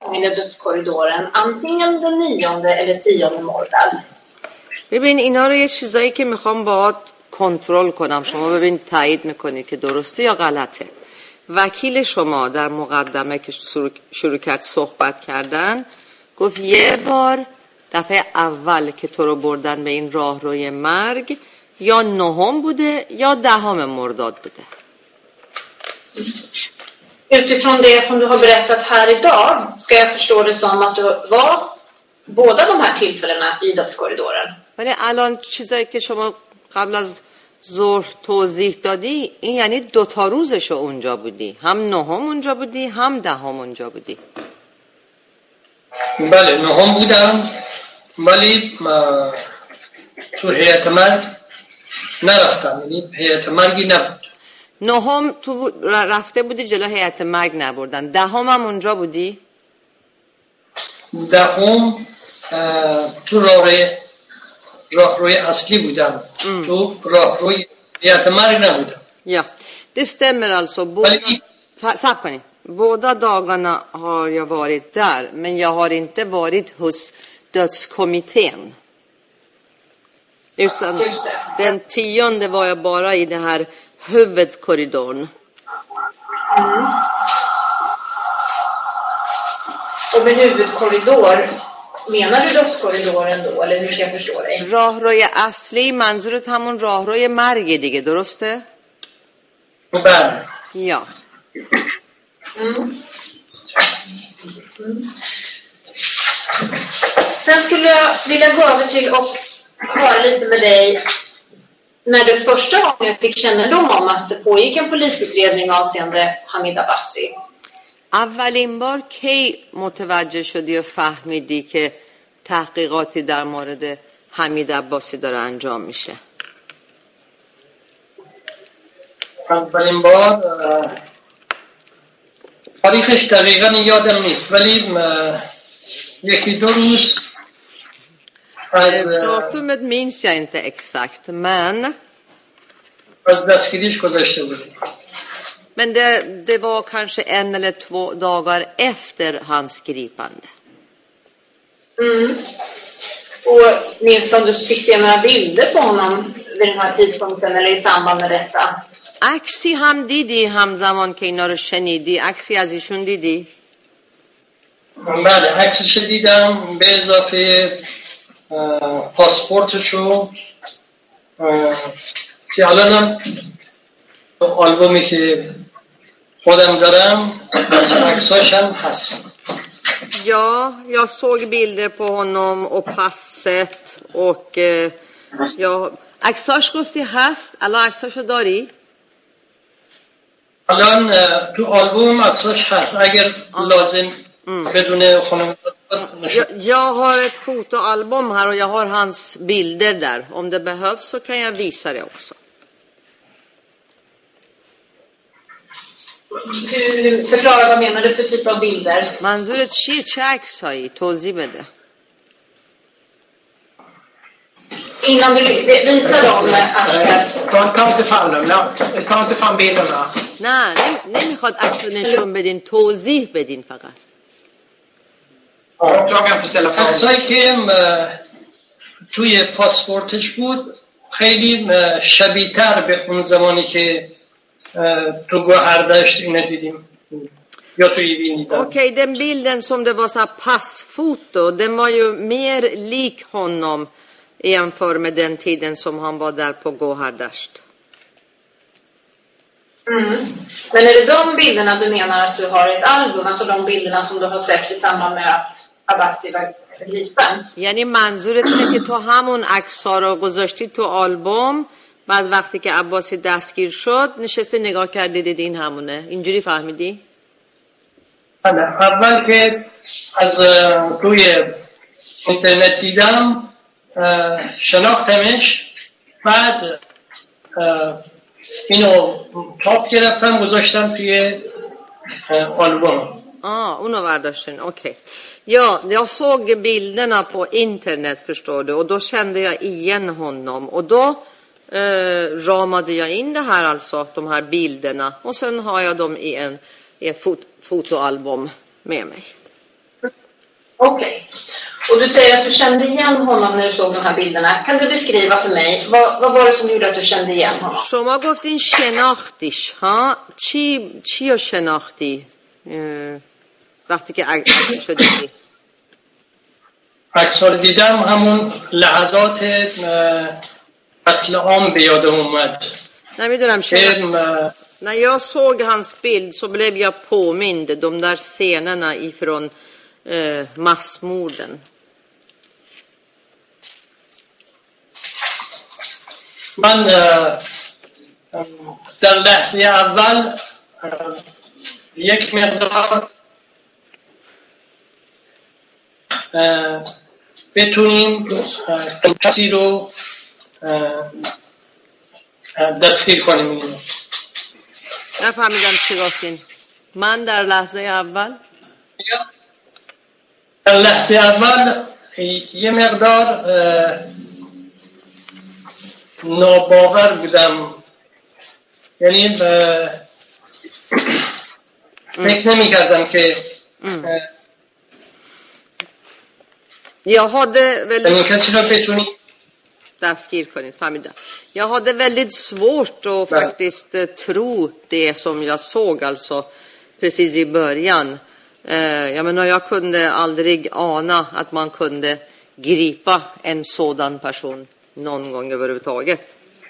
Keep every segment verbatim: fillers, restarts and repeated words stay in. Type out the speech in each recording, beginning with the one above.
i dödskorridoren, antingen den nionde eller tionde mordad. ببین اینا رو یه چیزایی که میخوام باهات کنترل کنم، شما ببین تایید میکنید که درسته یا غلطه. وکیل شما در مقدمه که شروع کرد صحبت کردن گفت یه بار دفعه اول که تو رو بردن به این راهروی مرگ یا نهم بوده یا دهم مرداد بوده. Utifrån det som du har berättat här idag ska jag förstå det som att du var båda de här tillfällena i dödskorridoren. ولی الان چیزایی که شما قبل از ظهر توضیح دادی این یعنی دو تا روزشو اونجا بودی، هم نهم اونجا بودی هم دهم اونجا بودی. بله نهم بودم ولی تو هیئت مرگ نرفتم، یعنی هیئت مرگی نبود. نهم تو رفته بودی جلو هیئت مرگ نبردن. دهم هم اونجا بودی؟ دهم تو راهروی راهروی اصلی بودم. mm. تو راهروی هیئت مرگ نبودم. Ja, det stämmer alltså. Båda, Vali... båda dagarna har jag varit där, men jag har inte varit hos dödskommittén. Utan den tionde var jag bara i den här huvudkorridoren. Mm. Och med huvudkorridor menar du dödskorridoren då, eller hur ska jag förstå dig? راهروی اصلی منظورت همون راهروی مرگ دیگه، درسته؟ بله. Ja. Mm. Mm. Sen skulle jag vilja gå över till och höra lite med dig när du första gången fick kännedom om att det pågick en polisutredning avseende Hamid Abbasi. اولین بار کی متوجه شدی و فهمیدی که تحقیقاتی در مورد حمید عباسی داره انجام میشه؟ اولین بار تاریخش دقیقا یادم نیست ولی یکی دو روز از datumet minns jag inte exakt, men از دستگیریش گذشته بودیم. Men det, det var kanske en eller två dagar efter hans gripande. Mm. Och minns om du fick se några bilder på honom vid den här tidpunkten eller i samband med detta? عکسی هم دیدی همزمان که اینا رو شنیدی؟ عکسی از ایشون دیدی؟ بله عکسش دیدم به اضافه پاسپورتشو که الانم آلبومی که خودم دارم از عکساش هم هست. Ja, jag såg bilder på honom och passet och eh, jag عکساش گفتی هست؟ الان عکساشو داری؟ الان تو آلبوم عکساش هست اگر لازم بدون خانم. Jag, jag har ett fotoalbum här och jag har hans bilder där. Om det behövs så kan jag visa det också. Förklara vad menar du för typ av bilder? منظورت چیه؟ چه عکسایی؟ توضیح بده. Innan du visar dem att ta inte fram dem. Ta inte fram bilderna. نه نمیخواد عکس نشون بدین، توضیح بدین فقط. عکسایی که توی پاسپورتش بود خیلی شبیه‌تر به اون زمانی که تو گوهردشت اینه دیدیم یا توی وینیدم. Okej, den bilden som det var så här passfoto, den var ju mer lik honom jämfört med den tiden som han var där på Gohardasht. Mm. Men är det de bilderna du menar att du har ett album, alltså de bilderna som du har sett i samband med att Abbasi var gripen? یعنی منظورت اینه که تو همون عکس‌ها رو گذاشتی تو آلبوم، بعد وقتی که عباسی دستگیر شد نشستی نگاه کردی دیدی این همونه، اینجوری فهمیدی؟ نه اول که از توی اینترنت دیدم شناختمش، بعد اینو تاپ گرفتم گذاشتم توی آلبوم. Ah, اونو برداشتین. Okej. Ja, jag såg bilderna på internet förstår du, och då kände jag igen honom och då eh, ramade jag in det här alltså, de här bilderna, och sen har jag dem i en i ett fot- fotoalbum med mig. Okej. Och du säger att du kände igen honom när du såg de här bilderna. Kan du beskriva för mig, vad, vad var det som gjorde att du kände igen honom? شما گفتین شناختیش ها چی چی رو شناختی وقتی که عکسشو دیدی؟ عکس رو دیدم همون لحظات قتل عام به یادم اومد. نمیدونم شناخت. När jag såg hans bild så blev jag påmind de där scenerna ifrån eh, massmorden. من در لحظه اول یک مقدار بتونیم کسی رو دستگیر کنیم. نفهمیدم چی گفتین. من در لحظه اول در لحظه اول یه مقدار ناباور بودم، یعنی فکر نمی کردم که Jag hade väldigt کسی رو بتونی dastgir kunde familjea. Jag hade väldigt svårt att Nej. faktiskt eh, tro det som jag såg alltså precis i början. Eh, jag menar jag kunde aldrig ana att man kunde gripa en sådan person någon gång överhuvudtaget.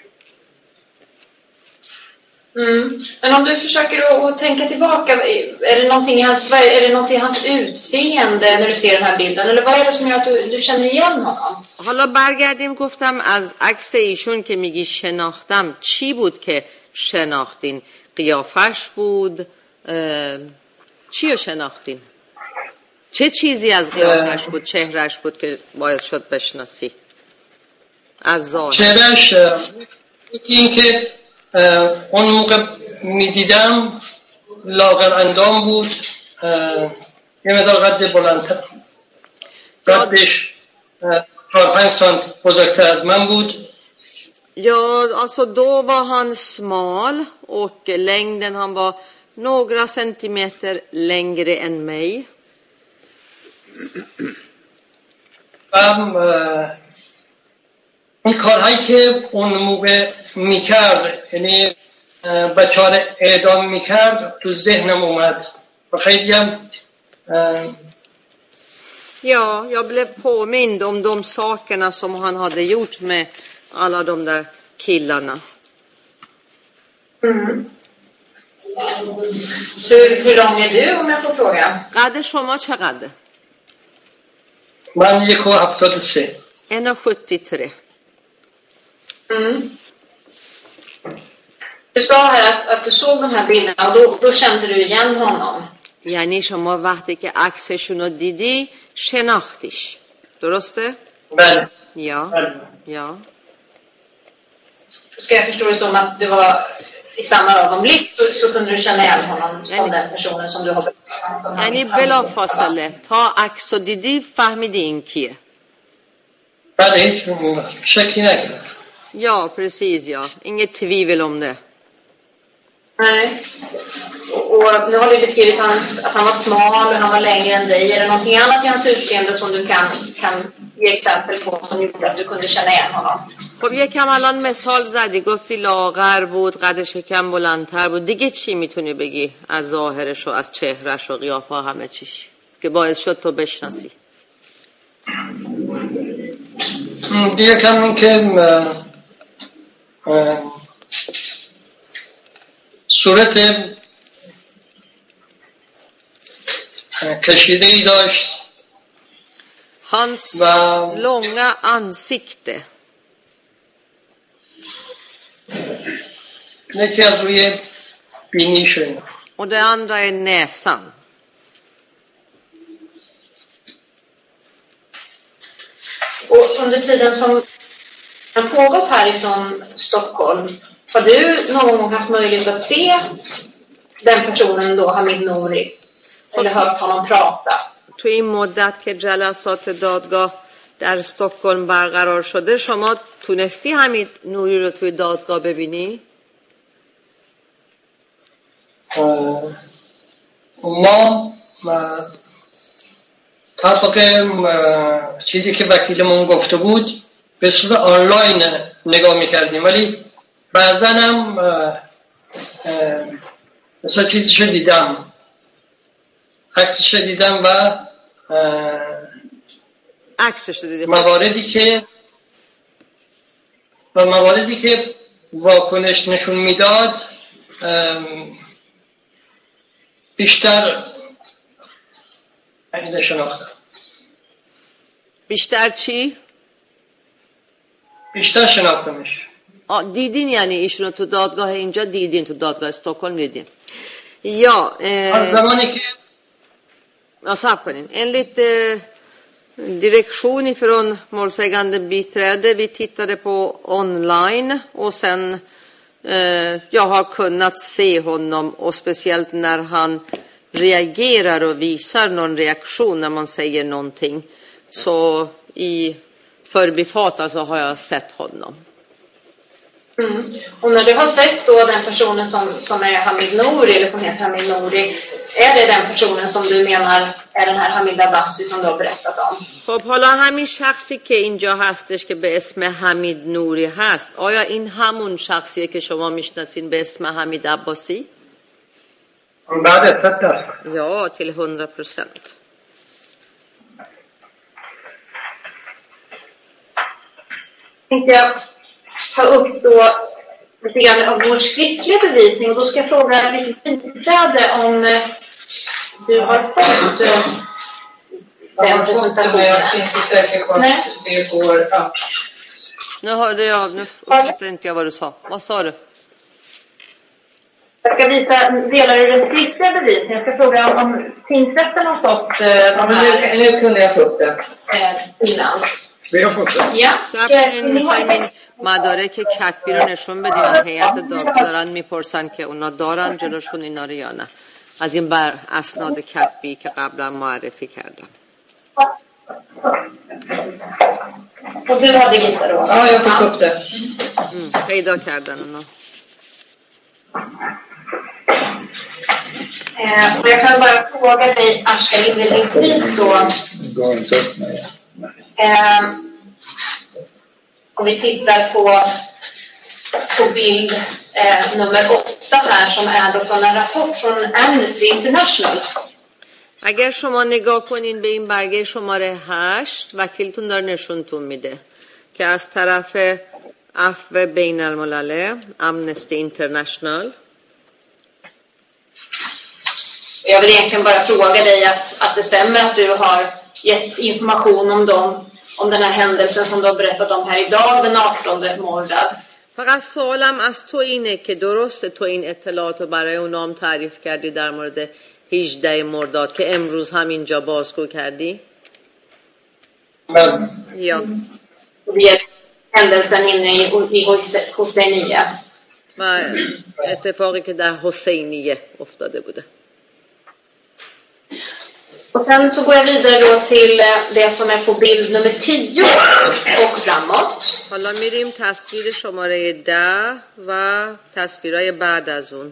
Mm. Men om du försöker att, att tänka tillbaka, är det någonting i hans, är det någonting i hans utseende när du ser den här bilden? Eller vad är det som gör att du, du känner igen honom? حالا برگردیم گفتم از عکس ایشون که میگی شناختم چی بود که شناختین؟ قیافش بود؟ چی رو شناختین؟ چه چیزی از قیافش بود چهرش بود که باید شد بشناسی؟ از ظاهر چهرش این که اون موقع میدیدم لاغر اندام بود، یه مقدار قد بلندتر، قدش چهار پنج سانت بزرگتر از من بود. Ja, alltså då var han smal och längden han var några centimeter längre än mig. ام این کارهایی که اون موقع میکرد، یعنی بچه ها رو اعدام میکرد، تو ذهنم اومد و خیلی هم Ja, jag blev påmind om de sakerna som han hade gjort med alla de där killarna. Mm. Hur, hur lång är du om jag får fråga? قد شما چقدر؟ من یک و هفتاد و سه. en och sjuttiotre. Mm. Du sa här att, att du såg de här bilderna och då, då kände du igen honom. یعنی شما وقتی که عکسشون رو دیدی شناختیش، درسته؟ بله. Ja. بله. Ja. Ska jag förstå det som att det var i samma ögonblick så, så kunde du känna igen honom som den personen som du har berättat? یعنی بلا فاصله تا عکس رو دیدی فهمیدی این کیه؟ بله، هیچ شکی نکردم. Ja, precis ja. Inget tvivel om det. Nej. Och, och nu har du beskrivit hans, att han var smal och han var längre än dig. Är det någonting annat i hans utseende som du kan, kan ge exempel på som gjorde att du kunde känna igen honom? خب یکم الان مثال زدی، گفتی لاغر بود، قد شکم بلندتر بود، دیگه چی میتونی بگی از ظاهرش و از چهرش و قیافه همه چیش که باعث شد تو بشناسی؟ دیگه کم که صورت کشیده ای داشت. Hans و långa ansikte. یکی از روی بینیشه. Och det andra är näsan. Och under tiden som har pågått härifrån Stockholm, har du någon gång haft möjlighet att se den personen då, Hamid Nouri? Eller hört honom prata? تو این مدت که جلسات دادگاه در استکهلم برقرار شده شما تونستی حمید نوری رو توی دادگاه ببینی؟ ما تا طبق چیزی که وکیلمون گفته بود به صورت آنلاین نگاه میکردیم، ولی بعضا هم مثلا چیزیش دیدم، عکسش دیدم و عکسش دیدم مواردی که و مواردی که واکنش نشون میداد بیشتر اینو شناختم. بیشتر چی؟ بیشتر شناختمش. آه دیدین یعنی ایشونو تو دادگاه اینجا دیدین، تو دادگاه استکهلم دیدین یا اه... زمانی که صبر کنین. Enligt eh, direktion ifrån målsägande biträde, vi tittade på online och sen eh, jag har kunnat se honom och speciellt när han reagerar och visar någon reaktion när man säger någonting, så i förbifart alltså har jag sett honom. Mm. Och när du har sett då den personen som, som är Hamid Nouri, eller som heter Hamid Nouri, är det den personen som du menar är den här Hamid Abbasi som du har berättat om? خب حالا همین شخصی که اینجا هستش که به اسم حمید نوری هست، آیا این همون شخصیه که شما میشناسین به اسم حمید عباسی؟ بعد صد درصد. Ja, till hundra procent. Tänkte jag ta upp då lite grann av vår skriftliga bevisning, och då ska jag fråga lite biträde om du har fått den presentationen. Jag är inte säker på att det går att... Nu hörde jag, nu uppfattade inte jag vad du sa. Vad sa du? Jag ska visa delar ur den skriftliga bevisningen. Jag ska fråga om tingsrätten har fått uh, ja, men nu, nu kunde jag få upp det uh, innan. Vi har fått det. Ja. صبر میخوایم این مدارک کتبی رو نشون بدیم. از هیئت دادگاه دارن میپرسن که اونا دارن جلوشون اینا رو یا نه، از این بر اسناد کتبی که قبلا معرفی کردم. Och du hade inte då? Ja, jag fick upp det. Mm, پیدا کردن اونا. Eh, och jag kan bara fråga dig, Ashkan, inledningsvis då. Eh, om vi tittar på, på bild eh, nummer åtta här, som är då från en rapport från Amnesty International. اگر شما نگاه کنین به این برگه شماره هشت، وکیلتون داره نشونتون میده که از طرف عفو بین الملل امنستی اینترنشنال. Jag vill egentligen bara fråga dig att, att det stämmer att du har gett information om dem, om den här händelsen som du har berättat om här idag, den artonde Mordad. فقط سوالم از تو اینه که درسته تو این اطلاعات رو برای اونام تعریف کردی در مورد هجده مرداد که امروز هم اینجا بازگو کردی؟ من یا Det är händelsen inne i, i Hosseiniya. و اتفاقی که در حسینیه افتاده بوده. Och sen så går jag vidare då till det som är på bild nummer tio och framåt. حالا میریم تصویر شماره ده و تصویرهای بعد از اون.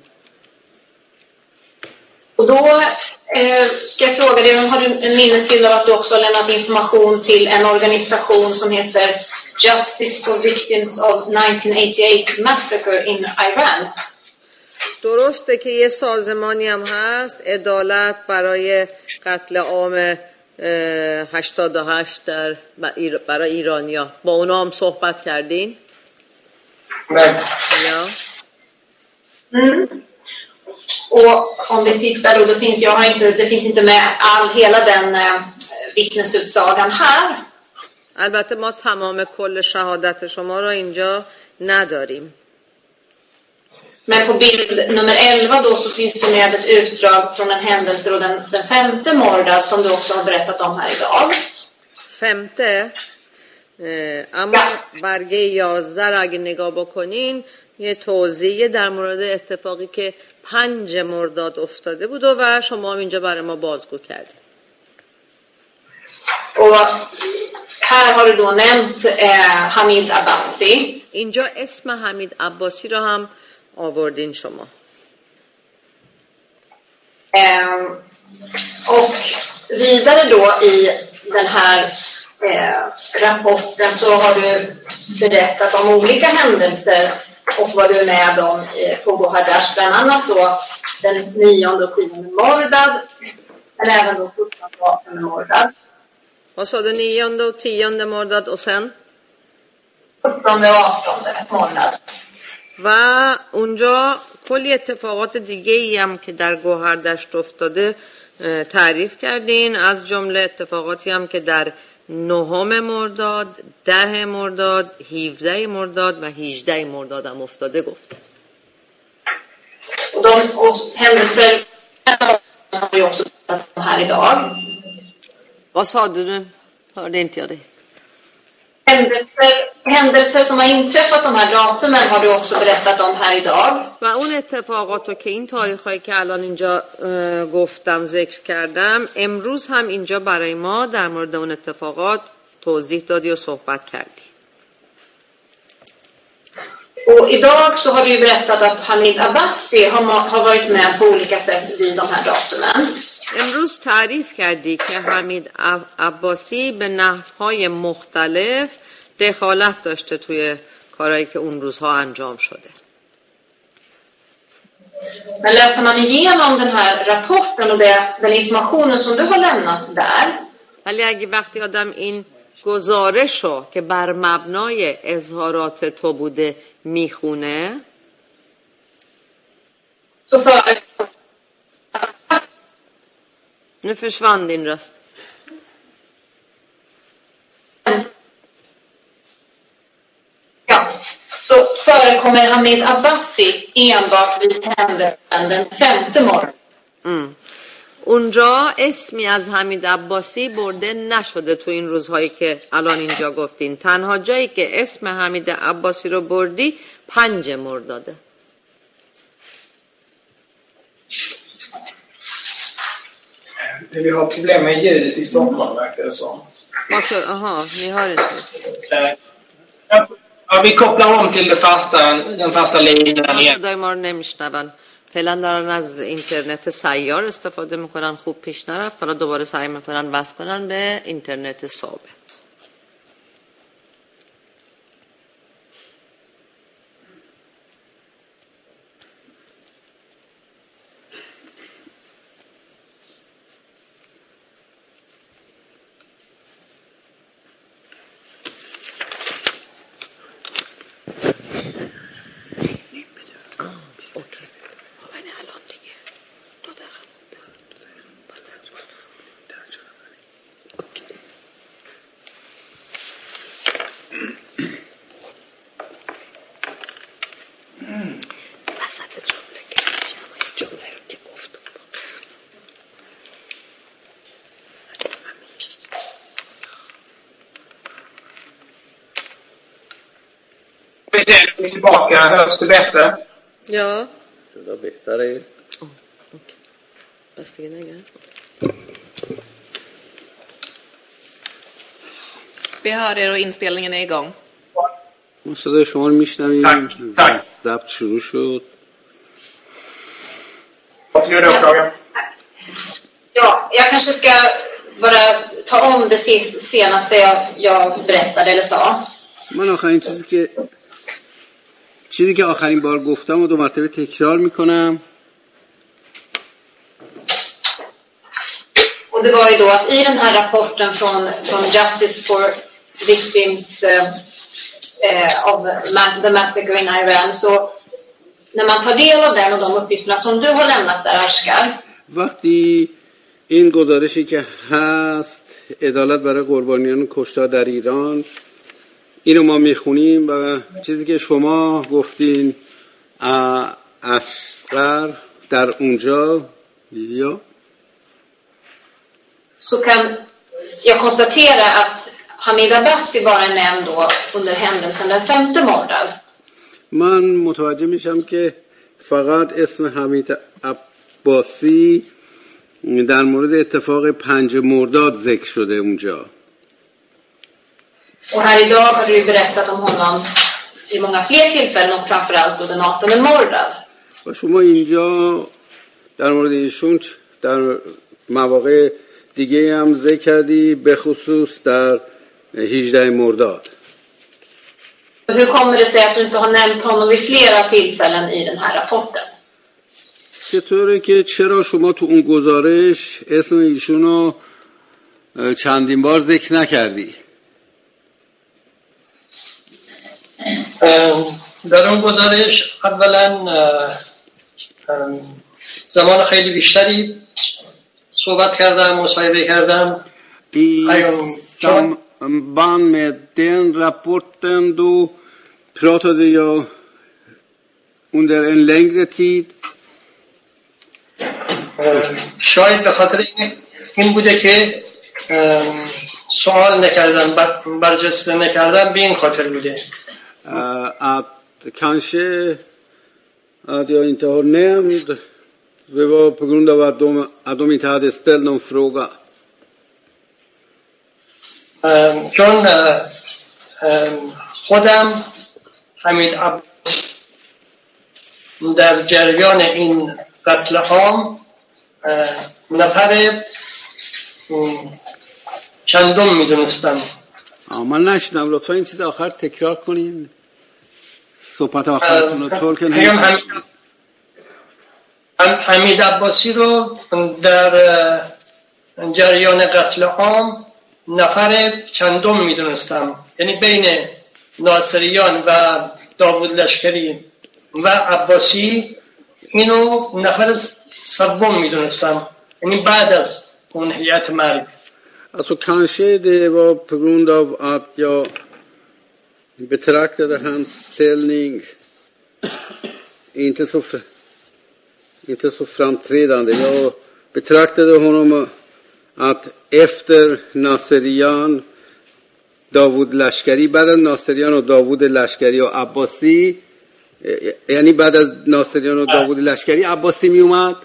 Och då eh, ska jag fråga dig, har du en minnesbild av att du också har lämnat information till en organisation som heter Justice for Victims of nineteen eighty-eight Massacre in Iran? درسته که یه سازمانی هم هست عدالت برای قتل عام هشتاد و هشت در برای ایرانیا، با اونا هم صحبت کردین؟ Nej. Ja. Mm. Och om vi tittar då, det finns, jag har inte, det finns inte med all, hela den eh, vittnesutsagan här. البته ما تمام کل شهادت شما را اینجا نداریم. Men på bild nummer elva då så finns det med ett utdrag från en händelse då den, den femte Mordad som du också har berättat om här idag. femte اما برگه یازده را اگه نگاه بکنین یه توضیح در مورد اتفاقی که پنج مرداد افتاده بود و شما هم اینجا برای ما بازگو کردید. Och här har du då nämnt eh, Hamid Abbasi. اینجا اسم حمید عباسی را هم آوردین شما. Eh, Och vidare då i den här eh, rapporten så har du berättat om olika händelser och vad du är med om eh, på Gohardasht, bland annat då den nionde och tionde Mordad, men även då sjuttonde och artonde Mordad. Vad sa du, nionde och tionde Mordad och sen? sjuttonde و artonde Mordad. و اونجا کلی اتفاقات دیگه ای هم که در گوهردشت افتاده تعریف کردین، از جمله اتفاقاتی هم که در نهم مرداد، ده مرداد، هفده مرداد و هجده مرداد هم افتاده گفته. Och de och händelser har vi också pratat om här idag. Vad sa du? Hörde inte jag det. Händelser, händelser som har inträffat de här datumen har du också berättat om här idag. و اون اتفاقات رو که این تاریخایی که الان اینجا گفتم ذکر کردم، امروز هم اینجا برای ما در مورد اون اتفاقات توضیح دادی و صحبت کردی. Och idag så har du berättat att Hamid Abbasi har, har varit med på olika sätt vid de här datumen. امروز تعریف کردی که حمید عباسی به نحوهای مختلف دخالت داشته توی کارهایی که اون روزها انجام شده. Men läser man igenom den här rapporten och det, den informationen som du har lämnat där. ولی اگه وقتی آدم این گزارشو که بر مبنای اظهارات تو بوده میخونه، Så för Nu försvann din röst. Ja, så förekommer Hamid Abbasi enbart vid händelsen den femte morgon. ام. اونجا اسمی از حمید عباسی برده نشده تو این روزهایی که الان اینجا گفتین. تنها جایی که اسم حمید عباسی رو بردی پنج مرداده. Vi har problem med ljudet i Stockholm, verkar det som. Alltså, aha, ni hör inte. Ja, vi kopplar om till det fasta, den fasta linjen igen. صدای ما رو نمیشنون. فعلا دارن از اینترنت سیار استفاده میکنن، خوب پیش نرفت. حالا دوباره سعی میکنن وصل کنن به اینترنت ثابت. Vi är tillbaka, hörs det bättre? Ja. Det var bättre. Oh, okay. Bäst igen igen. Vi hör er och inspelningen är igång. صدای شما رو میشنویم. ضبط شروع شد. Ja, jag kanske ska bara ta om det senaste jag, jag berättade eller sa. من آخرین چیزی که چیزی که آخرین بار گفتم و دو مرتبه تکرار میکنم. Och det var ju då att i den här rapporten från, från Justice for Victims eh, of the Massacre in Iran, så när man tar del av den och de uppgifterna som du har lämnat där, Ashkar. وقتی این گزارشی که هست عدالت برای قربانیان کشتار در ایران، اینو ما میخونیم و چیزی که شما گفتین اصغر در اونجا لیلیا، så kan jag konstatera att Hamid Abbasi var en nämnd då under händelsen den femte Mordad. من متوجه میشم که فقط اسم حمید عباسی در مورد اتفاق پنج مرداد ذکر شده اونجا. Och här idag har du berättat om honom i många fler tillfällen och framförallt då den artonde Mordad. و شما اینجا در مورد ایشون در مواقع دیگه هم ذکر کردی، به خصوص در هجده مرداد. Hur kommer det sig att du inte har nämnt honom vid flera tillfällen i den här rapporten? چطوره که چرا شما تو اون گزارش اسم ایشونو چندین بار ذکر نکردی؟ در اون گزارش اولا زمان خیلی بیشتری صحبت کردم، مصاحبه کردم. I samband med den rapporten då pratade jag under en längre tid. شاید به خاطر این بوده که سوال نکردم، برجسته نکردم، به این خاطر بوده. Att kanske att jag inte har nämnt det var på grund av att de, att de inte hade ställt någon fråga. چون خودم حمید عباسی در جریان این قتل عام نفر چندم میدونستم. من نشدم، لطفا این چیز آخر تکرار کنین، صحبت آخرتون رو طول کنین. حمید عباسی رو در جریان قتل عام نفر چندم میدونستم، یعنی بین ناصریان و داوود لشکری و عباسی اینو نفر سوم میدونستم، یعنی بعد از اون هیئت مرگ. Alltså kanske det var på grund av att jag betraktade hans ställning inte så inte så framträdande. Jag betraktade honom att efter Naserian, Davud Lashkari, بعد از ناصریان و داوود لشکری و عباسی، یعنی بعد از ناصریان و داوود لشکری عباسی می اومد.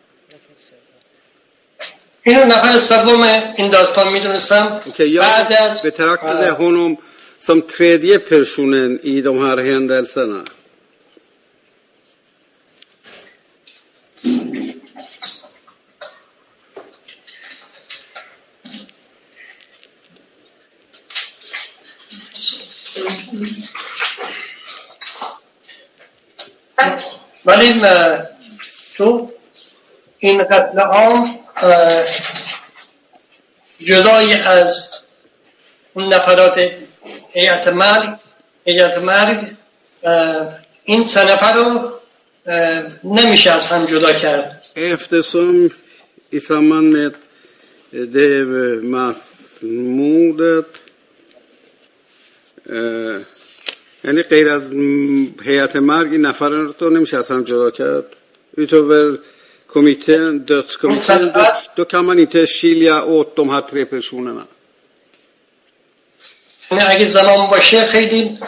اینو نفر سوم این داستان میدونستم. بعد از betraktade honom som tredje personen i de här händelserna. ولی تو این قتل عام جدای از اون نفرات هیئت مرگ هیئت مرگ این سه نفر رو نمیشه از هم جدا کرد. Eftersom i samband med det massmordet یعنی غیر از هیئت مرگ این نفر رو نمیشه از هم جدا کرد. utöver kommittén, dödskommittén, då, då kan man inte skilja åt de här tre personerna. اگه زمان باشه خیلی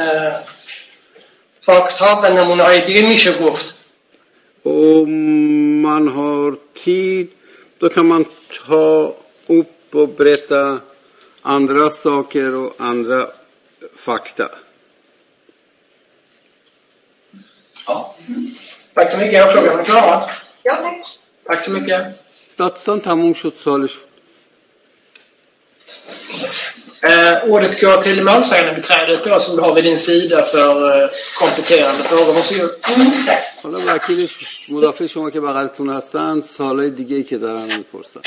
فاکت ها و نمونه های دیگه میشه گفت. Om man har tid då kan man ta upp och berätta andra saker och andra fakta. Ja. Tack så mycket. Jag frågar mig klar. Ja, tack. Tack så mycket. داستان تموم شد، سالش شد. Eh, ordet går till målsägandebiträdet då, som du har vid din sida för eh, kompletterande frågor. Varsågod. Mm, tack. حالا وکیل مدافع شما که بغلتون هستن سوالای دیگه‌ای که دارن میپرسن.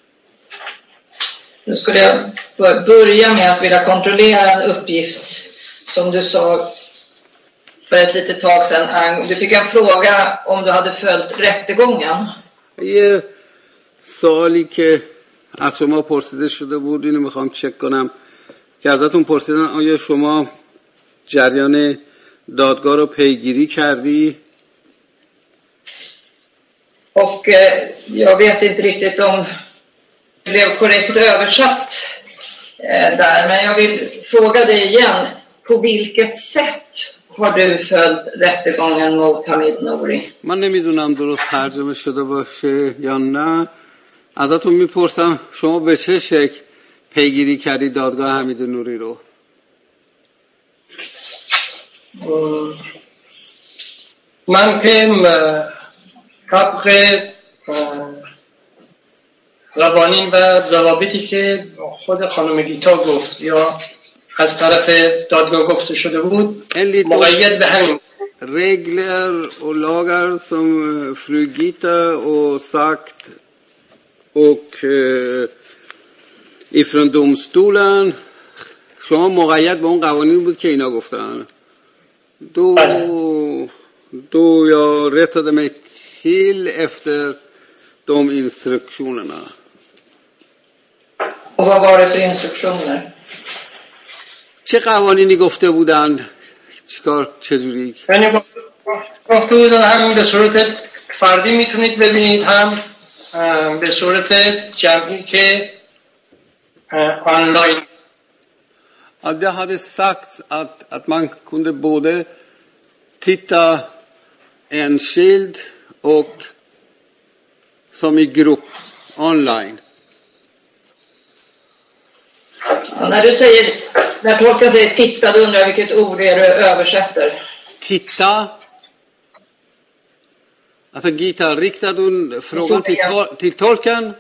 Nu skulle jag börja med att vilja kontrollera en uppgift som du sa för ett litet tag sedan. Du fick en fråga om du hade följt rättegången. یه سوالی که از شما پرسیده شده بود، اینو میخوام چک کنم که ازتون پرسیدن آیا شما جریان دادگاه رو پیگیری کردی؟ Och eh, jag vet inte riktigt om det blev korrekt översatt eh, där, men jag vill fråga dig igen, på vilket sätt har du följt rättegången mot Hamid Nouri? من نمیدونم درست ترجمه شده باشه یا نه. ازتون میپرسم شما به چه شکل پیگیری کردی دادگاه حمید نوری رو؟ من که طبق قوانین و ضوابطی که خود خانم گیتا گفت یا از طرف دادگاه گفته شده بود مقید به همین. Regler och lagar som fru Gita och sagt och eh, ifrån domstolen شما مقید به اون قوانین بود که اینا گفتن. Då, då jag rättade mig till efter de instruktionerna. Och vad var det för instruktioner? چه قوانینی گفته بودن؟ چیکار چجوری؟ یعنی گفته بودن هم به صورت فردی میتونید ببینید هم به صورت جمعی که آنلاین. Det hade sagts att, att man kunde både titta enskild och som i grupp online. Ja, när du säger, när tolken säger titta, då undrar jag vilket ord är du översätter? Titta. Alltså Gita, riktar du frågan till, tol- till tolken?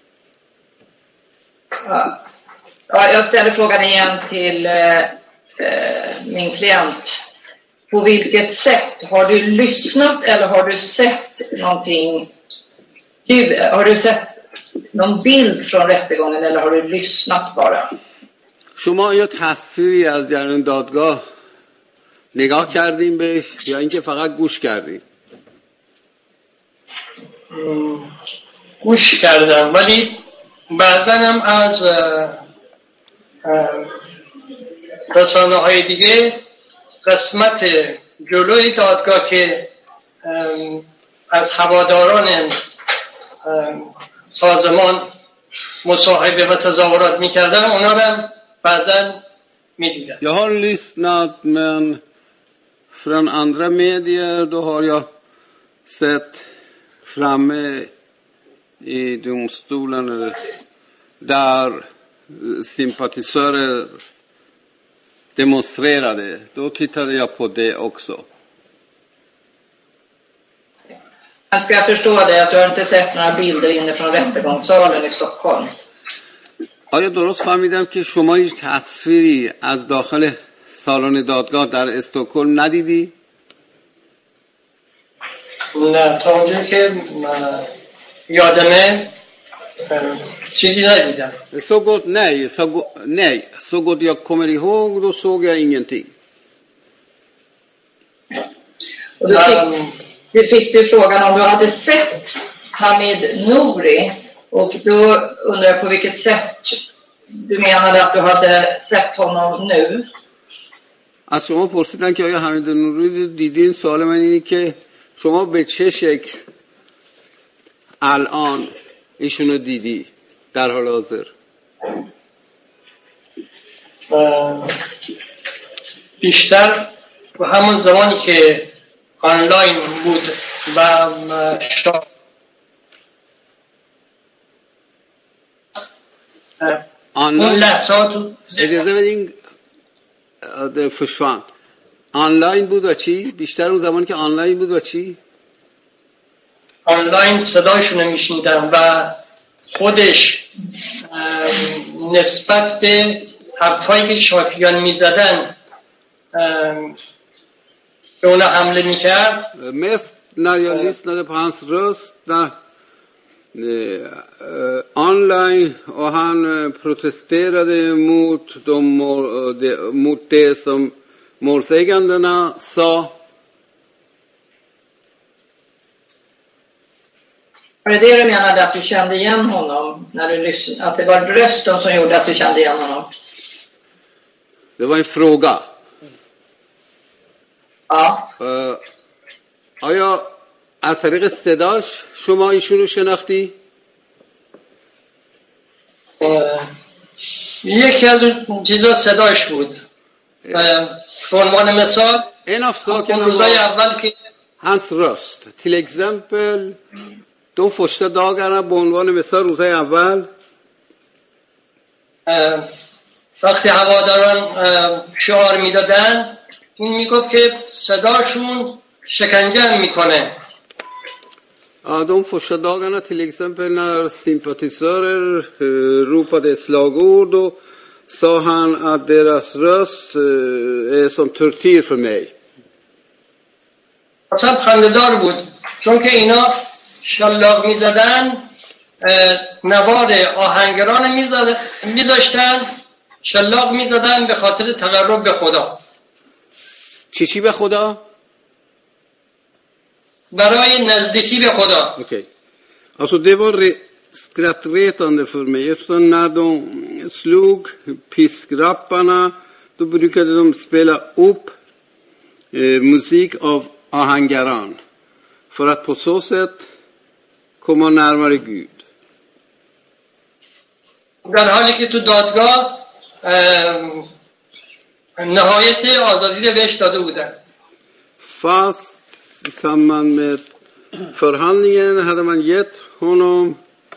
Ja. Ja, jag ställer frågan igen till eh, min klient. På vilket sätt? Har du lyssnat eller har du sett någonting? Du, har du sett någon bild från rättegången eller har du lyssnat bara? شما یا تصویری از جریان دادگاه نگاه کردین بهش یا اینکه فقط گوش کردین؟ گوش کردم ولی بعضا هم از رسانه های دیگه قسمت جلوی دادگاه که از هواداران سازمان مصاحبه و تظاهرات میکردن اونا رو بعضا میدیدن. Jag har lyssnat men från andra medier då har jag sett framme i domstolen där sympatisörer demonstrerade. Då tittade jag på det också. Jag ska förstå det att du har inte sett några bilder inifrån rättegångssalen i Stockholm. آیا درست فهمیدم که شما هیچ تصویری از داخل سالن دادگاه در استکهلم ندیدی؟ نه تا اونجا که یادمه چیزی ندیدم. Så gott nej, så go- nej, så gott jag kommer ihåg då såg jag ingenting. Och då fick, du fick du frågan om du hade sett Hamid Nouri och då undrar jag på vilket sätt du menade att du hade sett honom nu. از شما پرسیدن که آیا حمید نوری دیدین؟ سوال من اینه که شما به چه شکل الان ایشونو دیدی در حال حاضر؟ بیشتر همون زمانی که آنلاین بود و شا... اون لحظات اجازه بدین فشفان آنلاین بود و چی؟ بیشتر اون زمانی که آنلاین بود و چی؟ آنلاین صدایشون میشنیدم و خودش نسبت به حرفایی که شاکیان میزدن به اونا حمله میکرد. Mest när jag lyssnade på hans röst när, eh, online och han protesterade mot, de, de, mot det som målsägandena sa. Var det det du menade att du kände igen honom när du lyssnade? Att det var rösten som gjorde att du kände igen honom? Det var en fråga. Ja. Uh, آیا از طریق صداش شما ایشون رو شناختی؟ یکی از اون چیزا صداش بود. به عنوان مثال En av sakerna روزای اول که hans röst. Till exempel de första dagarna på عنوان مثال روزای اول وقتی هواداران شعار میدادن این میگفت که صداشون شکنجه میکنه. Ja, de första dagarna till exempel när sympatisörer eh, ropade slagord, då sa han att deras röst eh, är som tortyr för mig. اصلا خنده‌دار بود چون که اینا شلاق میزدن نوار آهنگران میذاشتن شلاق میزدن به خاطر تقرب به خدا. چی چی به خدا؟ برای نزدیکی به خدا. Okej. Alltså det var re- skrattretande för mig. Eftersom när de slog piskrapparna, då brukade de spela upp eh, musik av ahangaran. För att på så sätt komma närmare Gud. در حالی که تو دادگاه نهایت آزادی رو بهش داده بودن. Fast i samband med förhandlingen hade man gett honom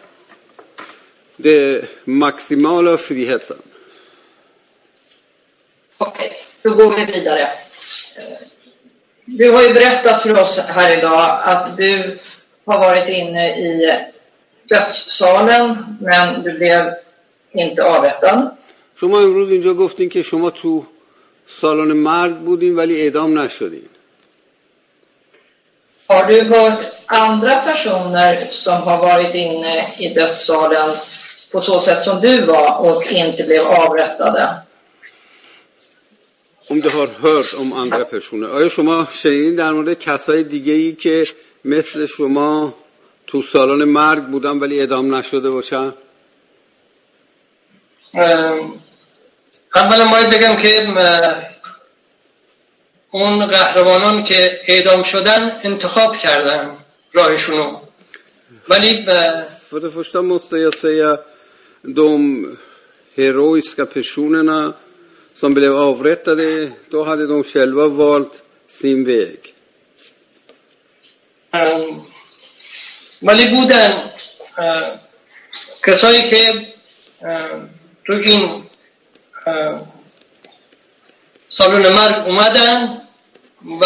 det maximala friheten. Okej, då går vi vidare. Du har ju berättat för oss här idag att du har varit inne i dödssalen, men du blev inte avrättad. شما امروز اینجا گفتین که شما تو سالن مرگ بودین ولی اعدام نشدین. Har du hört andra personer som har varit inne i dödssalen på så sätt som du var och inte blev avrättade? Om du har hört om andra personer. آیا شما شنیدین در مورد کسای دیگه ای که مثل شما تو سالن مرگ بودن ولی اعدام نشده باشن؟ اولا باید بگم که اون قهرمانان که اعدام شدن انتخاب کردن راهشونو ولی För det första måste jag säga de heroiska personerna som blev avrättade, då hade de själva valt sin väg. ولی بودن کسایی که تو این سالن مرگ اومدن و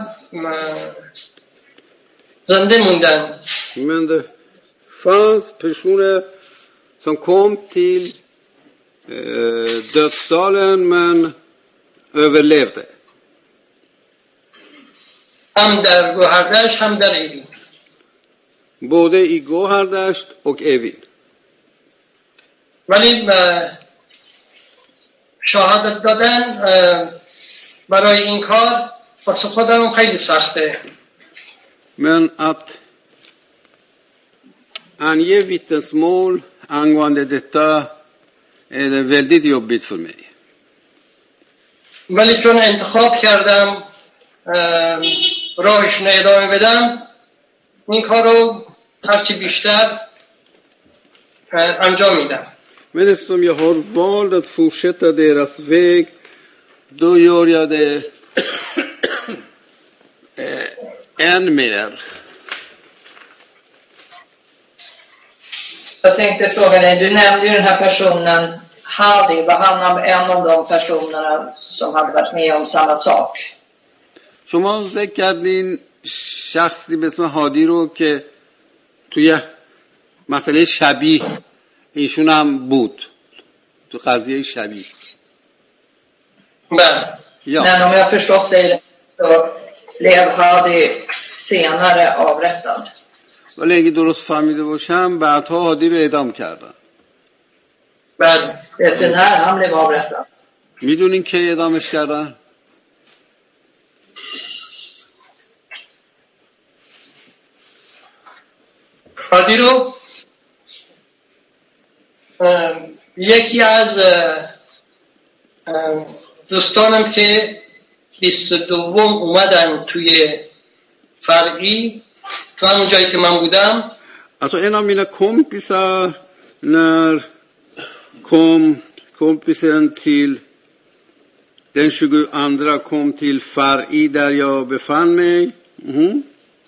زنده موندن. Men det fanns personer som kom till eh, dödssalen men överlevde. هم در گوهردشت هم در ایوین. Både i Gohardasht och Evin. ولی شهادت دادن برای این کار واسه خودم خیلی سخته. Men att ange vittnesmål angående detta är det väldigt jobbigt för mig. ولی چون انتخاب کردم راهش ادامه بدم این کار رو هرچی بیشتر انجام میدم. Men eftersom jag har valt att fortsätta deras väg, då gör jag det eh, än mer. Jag tänkte fråga dig, du nämnde ju den här personen Hadi, var han en av de personerna som hade varit med om samma sak? شما ذکر کردین شخصی به اسم هادی رو که توی مسئله شبیه ایشون هم بود تو قضیه شبیه. بله. Ja. Men om jag förstått dig så blev Hadi senare avrättad. ولی اگه درست فهمیده باشم بعدها هادی رو اعدام کردن. بله. Vet du när han blev avrättad? میدونین که اعدامش کردن؟ هادی رو یکی از دوستانم که بیست و دوم اومدن توی فرعی تو همون جایی که من بودم. Alltså en av mina kompisar när kom kompisen till den tjugoandra kom till Far'i där jag befann mig. Mm.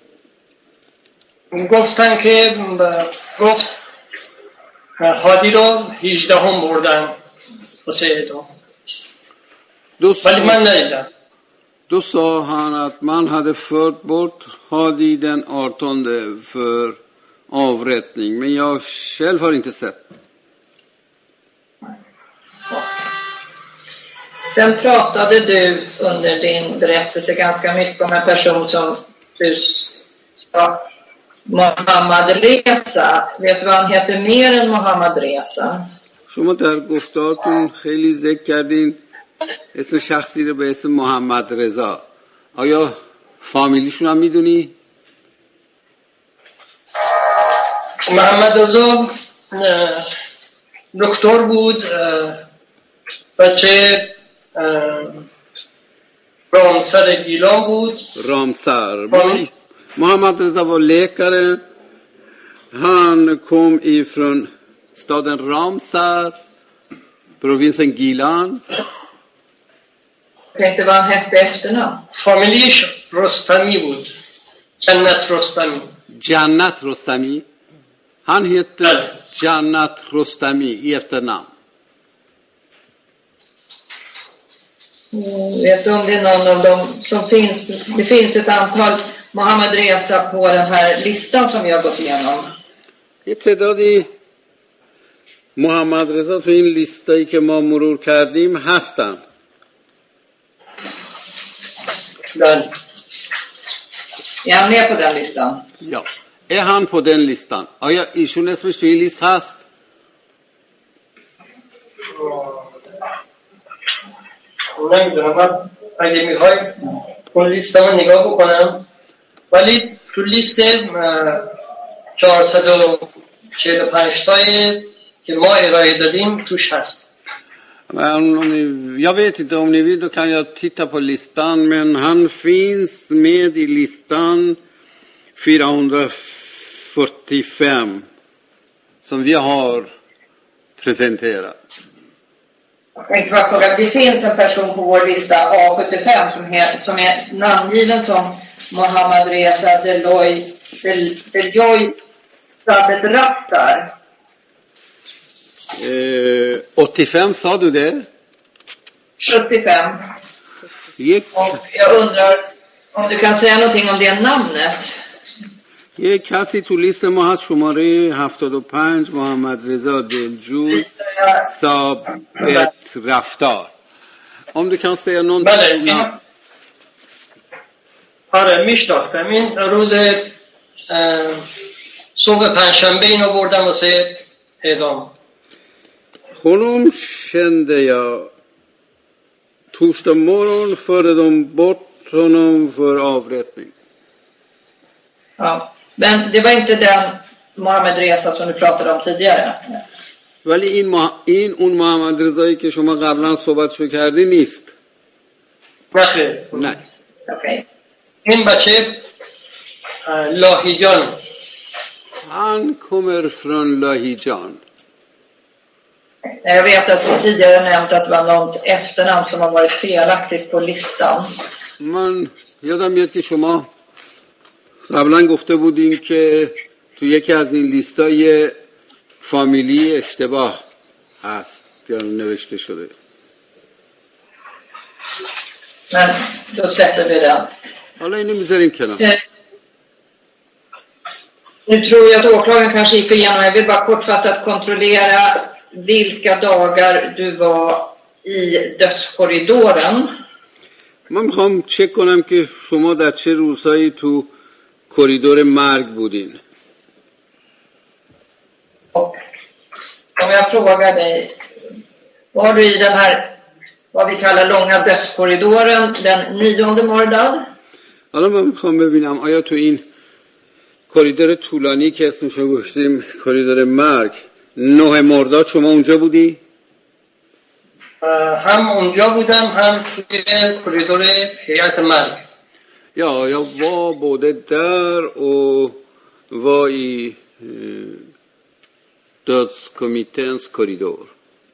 گفتن که گفت هادی رو هجده هم بردن واسه اعدام. Då ولی من sa, ندیدم. då Då sa han att man hade fört bort Hadi den artonde för avrättning. Men jag själv har inte sett. Sen pratade du under din berättelse ganska mycket om en person som du sa, Mohammad Reza. Vet du vad han heter mer än Mohammad Reza? شما در گفتارتون خیلی ذکر کردین اسم شخصی رو به اسم محمد رضا. آیا فامیلیشون هم میدونی؟ محمد رضا دکتر بود، بچه رامسر گیلان بود. رامسر. Mohammad Reza var läkare. Han kom ifrån staden Ramsar, provinsen Gilan. Jag tänkte vad han hette efternamn. Familjens Rostami بود. Jannat Rostami. Jannat Rostami. Han heter Jannat Rostami i efternamn. Mm, vet du om det är någon av dem som finns? Det finns ett antal Mohammad Reza på den här listan som jag har gått igenom. یه تعدادی محمد رضا تو این لیستایی که ما مرور کردیم هستن. بله. Är han med på den listan? Ja. Är han på den listan? آیا ایشون اسمش تو این لیست هست؟ نمیدونم، من اگه میخوای اون لیست رو نگاه بکنم، ولی تو لیست چهارصد و چهل و پنج تایی که ما ارائه دادیم توش هست. Men om ni, jag vet inte, om ni vill då kan jag titta på listan, men han finns med i listan fyrahundrafyrtiofem som vi har presenterat. Jag tänkte bara fråga, det finns en person på vår lista A sjuttiofem som är, som är namngiven som Mohammad Reza Deloy Del, Deloy Sabedraftar. Eh, åttiofem sa du det? sjuttiofem. Gick. Och jag undrar om du kan säga någonting om det namnet. یک کسی تو لیست ما هست شماره هفتاد و پنج محمد رضا دلجو ثابت رفتار. om du kan säga någonting. بله. آره میشناختم. این روز صبح پنجشنبه اینو بردم واسه اعدام. Honom kände jag. Torsdag morgon förde de bort honom för avrättning. Ja, men det var inte den Mohammad Reza som du pratade om tidigare. ولی این ما... این اون محمد رضایی که شما قبلا صحبتشو کردی نیست. نه. نه. Okej. این بچه لاهیجان. Han kommer från Lahijan. Jag vet att du tidigare nämnt att det var något efternamn som har varit felaktigt på listan. من یادم میاد که شما قبلا گفته بودین که تو یکی از این لیستای فامیلی اشتباه هست یا نوشته شده. Men då släpper vi den. حالا اینو میذاریم کنار. Nu tror jag att åklagaren kanske gick igenom. Jag vill bara kortfattat kontrollera vilka dagar du var i dödskorridoren. من میخوام چک کنم که شما در چه روزهایی تو کریدور مرگ بودین. Och om jag frågar dig, var du i den här, vad vi kallar långa dödskorridoren, den nionde Mordad? حالا من میخوام ببینم آیا تو این کریدور طولانی که اسمشو گذاشتیم کریدور مرگ نه مرداد شما اونجا بودی؟ هم اونجا بودم هم توی کریدور هیئت مرگ. Ja, jag var både där och var i eh, dödskommitténs korridor.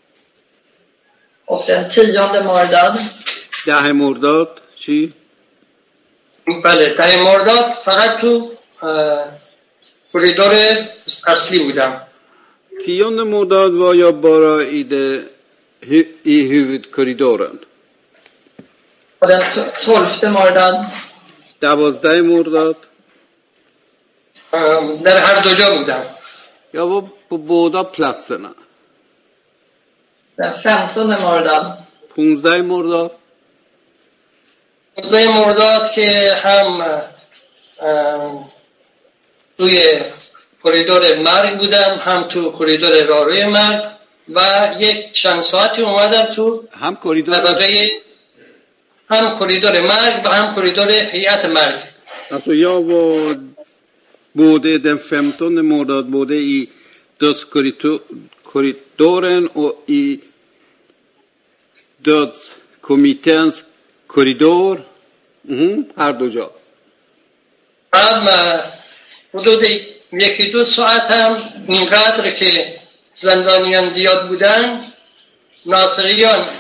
Och den tionde Mordad? ده مرداد چی؟ بله ده مرداد فقط تو کریدور اصلی بودم. tionde mordad var jag bara i, det, i huvudkorridoren. Och den tolfte مرداد دوازده مرداد در هر دو جا بودم. یا با på båda platserna. Den femtonde مرداد پونزده مرداد پونزده مرداد که هم توی کریدور مرگ بودم، هم تو کریدور راهروی مرگ و یک چند ساعتی اومدم تو هم کریدور طبقه هم کریدور مرگ و هم کریدور هیئت مرگ. Alltså jag var både den femtonde månad både i dödskorridoren och i dödskommitténs korridor. Mm, هر دو جا. هم حدود یکی دو ساعت هم اینقدر که زندانیان زیاد بودن، ناصریان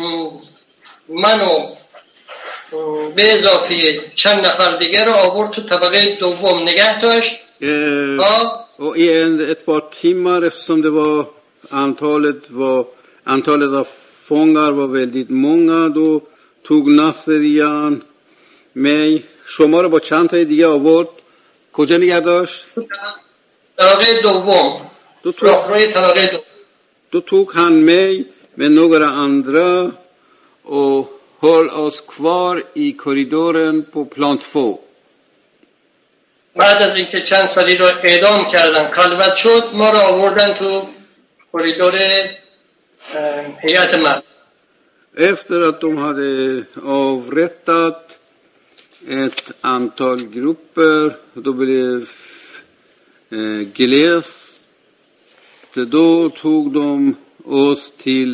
منو به اضافه چند نفر دیگه رو آورد تو طبقه دوم نگه داشت. Och i en, ett par timmar, eftersom det var antalet var antalet av fångar var väldigt många, då tog Nasserian mig, شما رو با چند تا دیگه آورد کجا نگه داشت؟ طبقه دوم. Då tog, طبقه دوم. då tog han mig med några andra och höll oss kvar i korridoren på plan två. بعد از اینکه چند سالی رو اعدام کردن خلوت شد، ما رو آوردن تو کریدور هیئت مرگ. Efter att de hade avrättat ett antal grupper, då blev eh, glest, då tog de oss till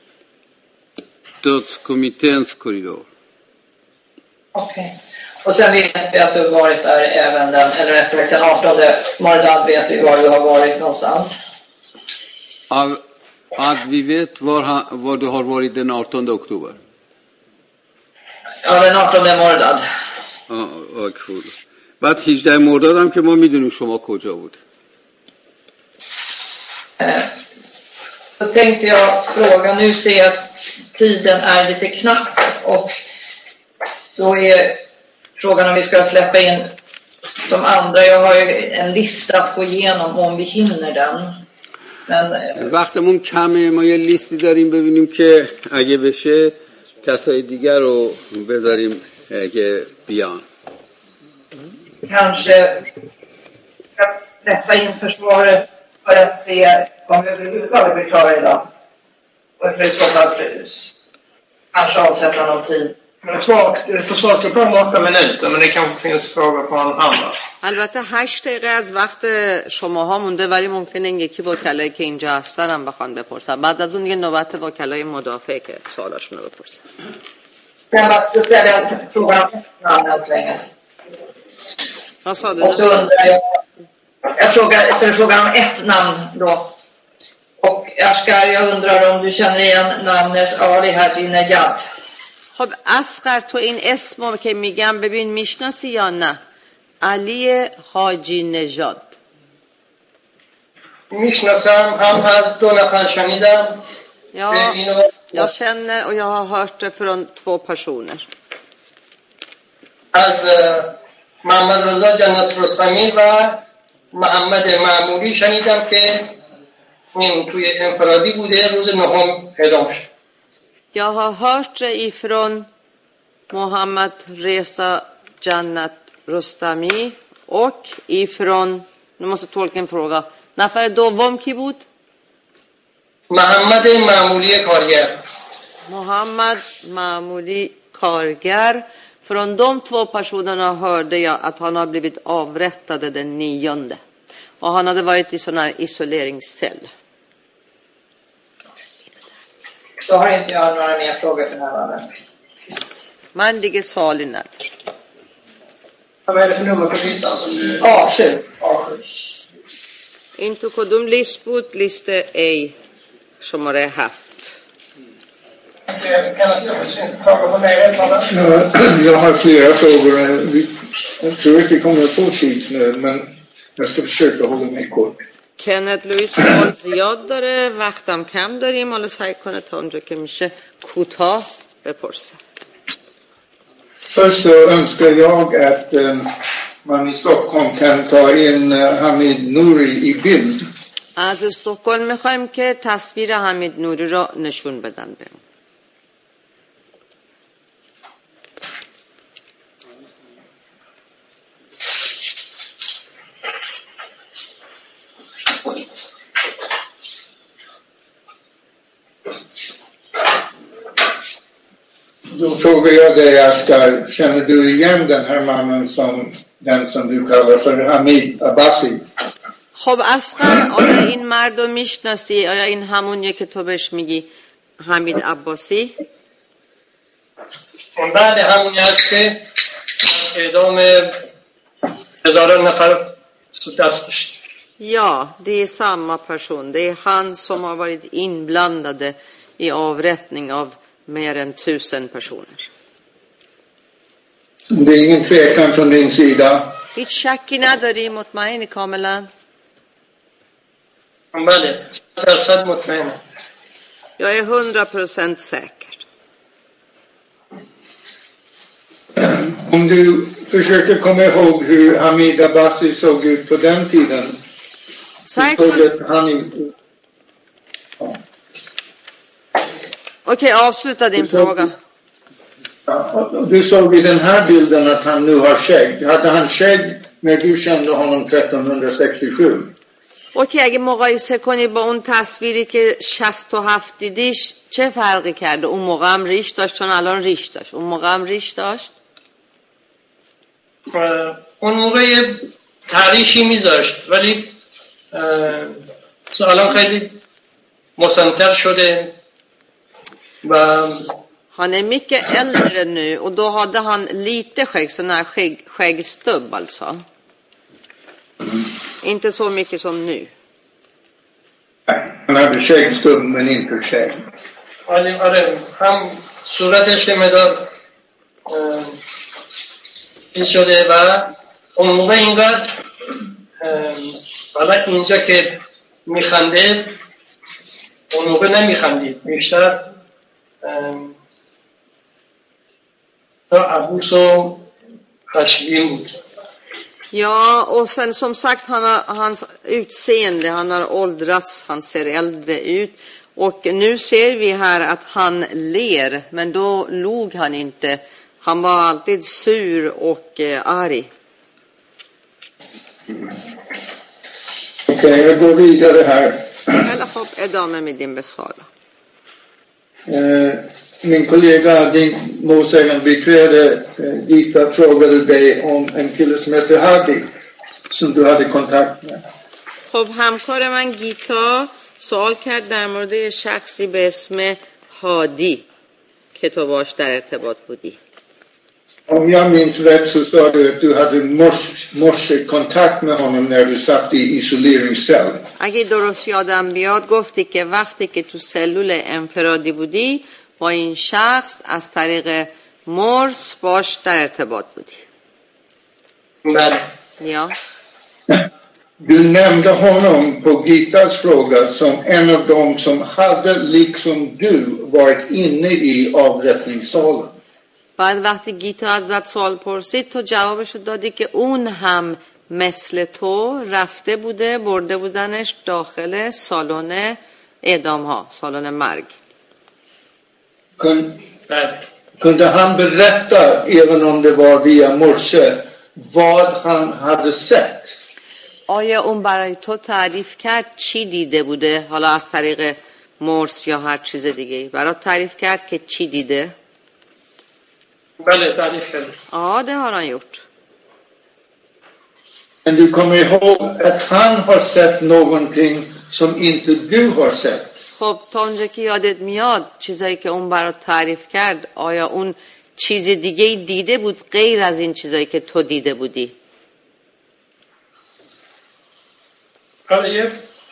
dödskommitténs korridor. Okej. Okay. Och sen vet vi att du har varit där även den, eller rättare sagt den artonde Mordad vet vi var du har varit någonstans. Av, att vi vet var, han, var du har varit den artonde oktober. Ja, den artonde Mordad. Ja, ja, kul. بعد هجده مرداد هم که ما میدونیم شما کجا بود. Eh, så tänkte jag fråga, nu ser jag att tiden är lite knapp och då är frågan om vi ska släppa in de andra. Jag har ju en lista att gå igenom om vi hinner den. Men وقتمون کمه، ما یه لیستی داریم ببینیم که اگه بشه کسای دیگر رو بذاریم اگه بیان. Kanske ska släppa in försvaret för att se om vi överhuvudtaget blir klara idag. Och för så att kanske avsätta någon tid. Försvaret är på åtta minuter, men det kanske finns frågor på en annan. البته هشت دقیقه از وقت شماها مونده، ولی mumkine این یکی وکلایی که اینجا هستن هم بخوان بپرسن. بعد از اون یه نوبت وکلای مدافع که سوالاشون رو بپرسن. Jag måste ställa frågan än så länge. Vad sa du? Och då undrar jag, jag frågar, ställer frågan om ett namn då. Och Asghar, jag undrar om du känner igen namnet Ali Haji Nejad. خب اصغر تو این اسمو که میگم ببین میشناسی یا نه؟ علی حاجی نژاد. میشناسم، هم از دو نفر شنیدم. Ja, jag känner och jag har hört det från två personer. از محمد رضا جنت رستمی و محمد معمولی شنیدم که این توی انفرادی بوده، روز نهم اعدام شد. Jag har hört det ifrån Mohammad Reza Jannat Rostami och ifrån, nu måste tolka en fråga, نفر دوم کی بود؟ محمد معمولی کارگر. Mohammad Mamuli Kargar. Från de två personerna hörde jag att han har blivit avrättad den nionde. Och han hade varit i sån här isoleringscell. Då har inte jag några mer frågor för närvarande. من دیگه سوالی ندارم. Vad är det för nummer på listan som du... A sju. این تو کدوم لیست بود؟ لیست A شماره هفت. Jag har flera frågor. Jag tror att vi kommer att få tid nu, men jag ska försöka hålla mig kort. Kenneth Lewis سوال زیاد داره، وقتم کم داریم، حالا سعی کنه تا اونجا که میشه کوتاه بپرسه. Först så önskar jag att um, man i Stockholm kan ta in uh, Hamid Nouri i bild. از استکهلم میخوایم که تصویر حمید نوری را نشون بدن بهم. Då frågar jag dig, Askar, känner du igen den här mannen som den som du kallar för Hamid Abbasi? خب اصغر، آیا این مرد رو میشناسی؟ آیا این همونیه که تو بهش میگی حمید عباسی؟ بعد همونی هست که اعدام هزاران نفر دست داشت. Ja, det är samma person. Det är han som har varit inblandade i avrättning av mer än tusen personer. Det är ingen tvekan från din sida. هیچ شکی نداری؟ مطمئنی کاملا؟ بله، درصد مطمئنم. Jag är hundra procent säker. Om du försöker komma ihåg hur Hamid Abbasi såg ut på den tiden. Säkert. Okej, avsluta din fråga. Du såg i den här bilden att han nu har skägg. Hade han skägg när du kände honom tretton sextiosju? اوکی، اگه مقایسه کنی با اون تصویری که شصت و هفت دیدیش چه فرقی کرده؟ اون موقع هم ریش داشت، چون الان ریش داشت. اون موقع هم ریش داشت؟ اون موقع تریشی میذاشت، ولی الان خیلی مسن‌تر شده و Han är mycket äldre nu och då hade han lite skägg, sån här skägg, skäggstubb alltså. Inte så mycket som nu. Han hade skäggstubb men inte skägg. آره آره هم صورتش مدار این شده و اون موقع اینقدر حالا اینجا که میخنده اون موقع نمیخندید، بیشتر تا عبوس و خشبین بود. Ja, och sen som sagt, han har, hans utseende, han har åldrats, han ser äldre ut. Och nu ser vi här att han ler, men då log han inte. Han var alltid sur och eh, arg. Okej, okay, jag går vidare här. Eller hopp, ادامه میدیم به سوالا. Min kollega, din målsägandebiträde Gita, frågade dig om en kille som heter Hadi som du hade kontakt med. خب همکار من گیتا سوال کرد در مورد شخصی به اسم هادی که تو باش در ارتباط بودی. Om jag minns rätt så sa du att du hade morse kontakt med honom när du satt i isoleringscell. اگه درست یادم بیاد گفتی که وقتی که تو سلول انفرادی بودی با این شخص از طریق مرس باش در ارتباط بودی. بله. Ja. Du nämnde honom på Gitas fråga som en av dem som hade liksom du varit inne i avrättningssalen. بعد وقتی گیتا ازت سوال پرسید تو جوابشو دادی که اون هم مثل تو رفته بوده، برده بودنش داخل سالن اعدام ها، سالن مرگ. Kun, kunde han berätta, även om det var via morse, vad han hade sett? آیا اون برای تو تعریف کرد چی دیده بوده؟ حالا از طریق مرس یا هر چیز دیگه برات تعریف کرد که چی دیده؟ بله تعریف کرد. Ja, det har han gjort. Men du kommer ihåg att han har sett någonting som inte du har sett? خب تا اونجا که یادت میاد چیزایی که اون برات تعریف کرد، آیا اون چیز دیگه دیده بود غیر از این چیزایی که تو دیده بودی؟ آره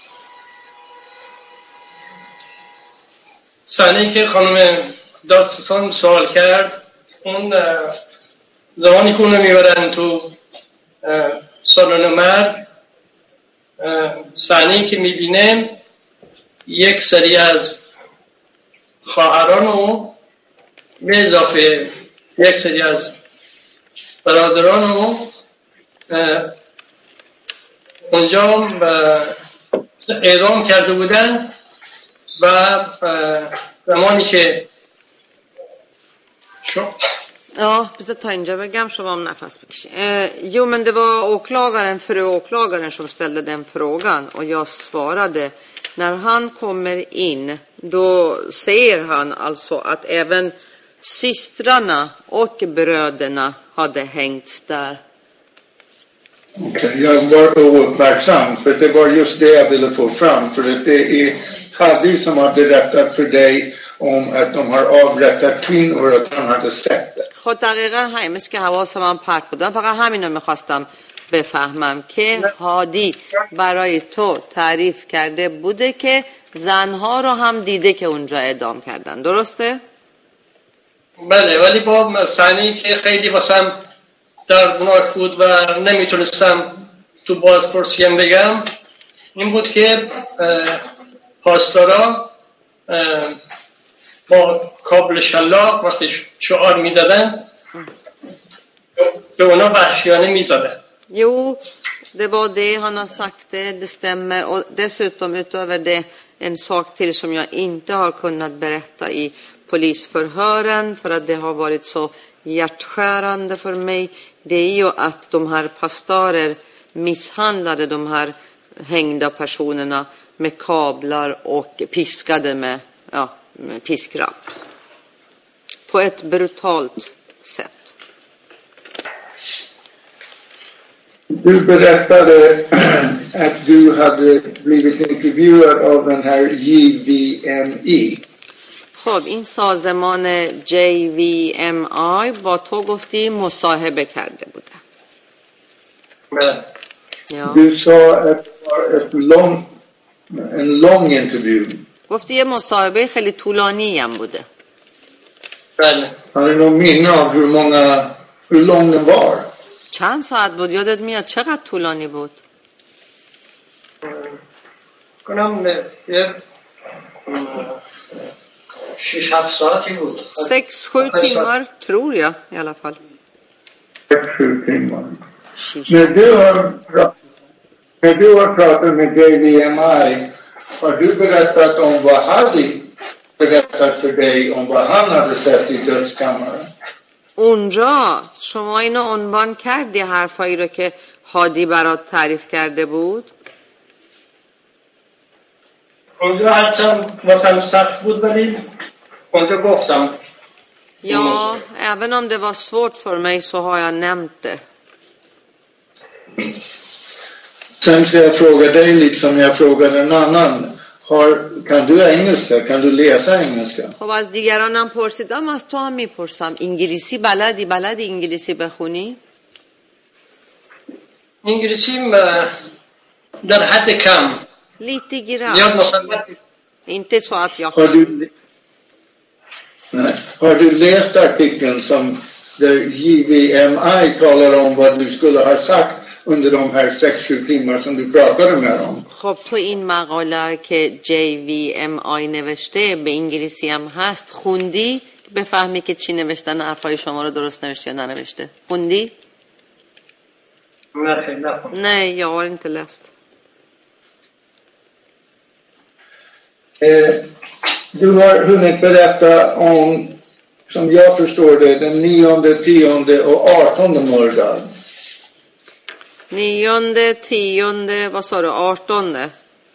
صحنه‌ای که خانم دادستان سوال کرد، اون زمانی که اونو میبرن تو سالن مرد، صحنه‌ای که میبینه یک سری از خواهران و به اضافه یک سری از برادران او اونجا اعدام کرده بودن و زمانی که شو Ja, precis, ta inja begam som om nafas bikshi. Jo, men det var åklagaren, för åklagaren som ställde den frågan och jag svarade. När han kommer in, då ser han alltså att även systrarna och bröderna hade hängt där. Okay, jag var ouppmärksam för det var just det jag ville få fram, för att det är Hadi som har berättat för dig om att de har avrättat kvinnor och att han hade sett det. خب دقیقا همین مثل که حواسم من پرت بودم، فقط همین رو میخواستم بفهمم که هادی برای تو تعریف کرده بوده که زنها رو هم دیده که اونجا اعدام کردن، درسته؟ بله، ولی با صحنه‌ای که خیلی واسم دردناک بود و نمیتونستم تو بازپرسیم بگم این بود که پاسدارا با کابل شلاق وقتی شعار میدادن به اونا وحشیانه میزدن. Jo, det var det han har sagt, det, det stämmer. Och dessutom utöver det en sak till som jag inte har kunnat berätta i polisförhören för att det har varit så hjärtskärande för mig. Det är ju att de här pastorer misshandlade de här hängda personerna med kablar och piskade med, ja, med piskrapp. På ett brutalt sätt. Du berättade att du hade blivit intervjuad av den här J V M I. خب این سازمان جی وی ام آی با تو گفتی مصاحبه کرده بوده. بله. Ja. Du sa att det var ett lång, en lång intervju. گفتی یه مصاحبه خیلی طولانی هم بوده. بله. Har du någon minne av hur många, hur lång den var? چند ساعت بود؟ یادت میاد چقدر طولانی بود؟ کنم یه شش هفت ساعتی بود. sex sju timmar tror jag i alla fall. sex sju timmar. När du har, när du har pratat med J V M I, har du berättat om vad Hadi berättat för dig om vad han hade sett i dödskammaren? اونجا شما اینو عنوان کردی حرفایی رو که هادی برات تعریف کرده بود؟ اونجا هرچند واسم سخت بود ولی اونجا گفتم. Ja, även om det var svårt för mig så har jag nämnt det. Sen ska jag fråga dig lite som jag frågade en annan. Har, kan du engelska? Kan du läsa engelska? خب از دیگرانم پرسیدم، از تو هم میپرسم. انگلیسی بلدی؟ بلدی انگلیسی بخونی؟ انگلیسیم در حد کم. Lite grann. زیاد مسلط نیست. Inte så att jag Har du, nej, har du läst artikeln som där J V M I talar om vad du skulle ha sagt under de här sex sju timmar som du pratade med dem? خب تو این مقاله که جی وی ام آی نوشته به انگلیسی هم هست خوندی؟ بفهمی که چی نوشتن، حرفای شما رو درست نوشته یا ننوشته؟ خوندی؟ نه خیلی نه. Nej, jag har inte läst. Eh, du har hunnit berätta om, som jag förstår det, den nionde, tionde och artonde Mordad. Nionde, tionde, vad sa du, artonde?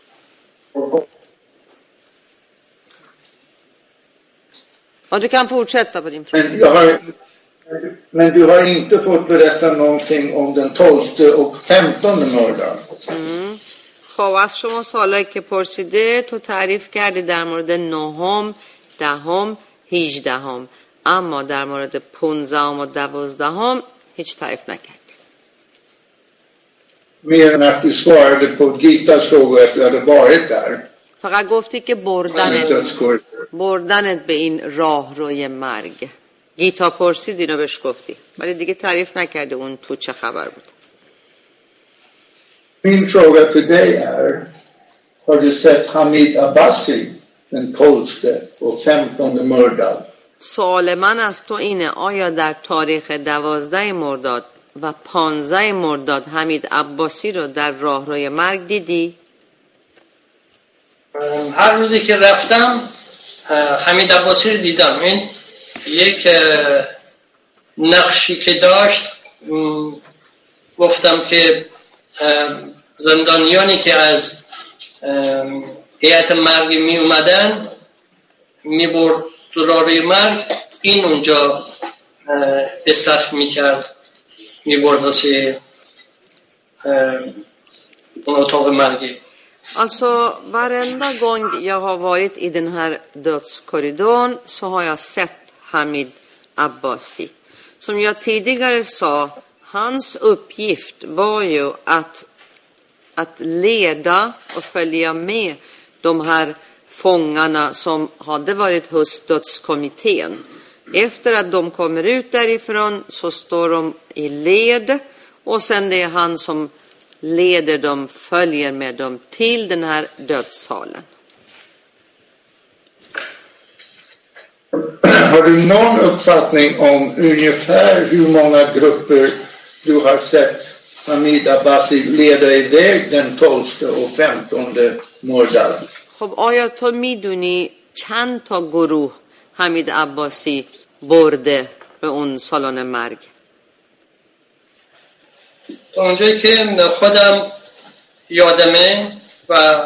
Ja, du kan fortsätta på din fråga. Men, jag har, men du har inte fått berätta någonting om den tolfte och femtonde Mordad. Mm. خب از شما سوالایی که پرسیده تو تعریف کردی در مورد نهم، دهم، هیجدهم، اما در مورد پونزدهم و دوازدهم هیچ تعریف نکردی. Mer än att du svarade på Gitas fråga efter att du hade varit där. فقط گفتی که بردنت بردنت به این راه روی مرگ. گیتا پرسید اینو بهش گفتی، ولی دیگه تعریف نکرده اون تو چه خبر بود. Min fråga till dig är, har du sett Hamid Abbasi, den tolfte och femtonde mördad? سوال من از تو اینه آیا در تاریخ دوازده مرداد و پانزده مرداد حمید عباسی رو در راهروی مرگ دیدی؟ هر روزی که رفتم حمید عباسی رو دیدم. این یک نقشی که داشت، گفتم که زندانیانی که از هیئت مرگی می اومدن می برد راهروی مرگ، این اونجا استخ می کرد، می برد واسه اون اتاق مرگی. Alltså varenda gång jag har varit i den här dödskorridoren så har jag sett Hamid Abbasi. Som jag tidigare sa, hans uppgift var ju att, att leda och följa med de här fångarna som hade varit hos dödskommittén. Efter att de kommer ut därifrån så står de i led och sen det är han som leder dem, följer med dem till den här dödssalen. Har du någon uppfattning om ungefär hur många grupper du har sett Hamid Abbasi leda iväg den tolfte och femtonde مرداد؟ خب آیا تو میدونی چند تا گروه حمید عباسی برده به اون سالن مرگ؟ اونجایی که خودم یادمه و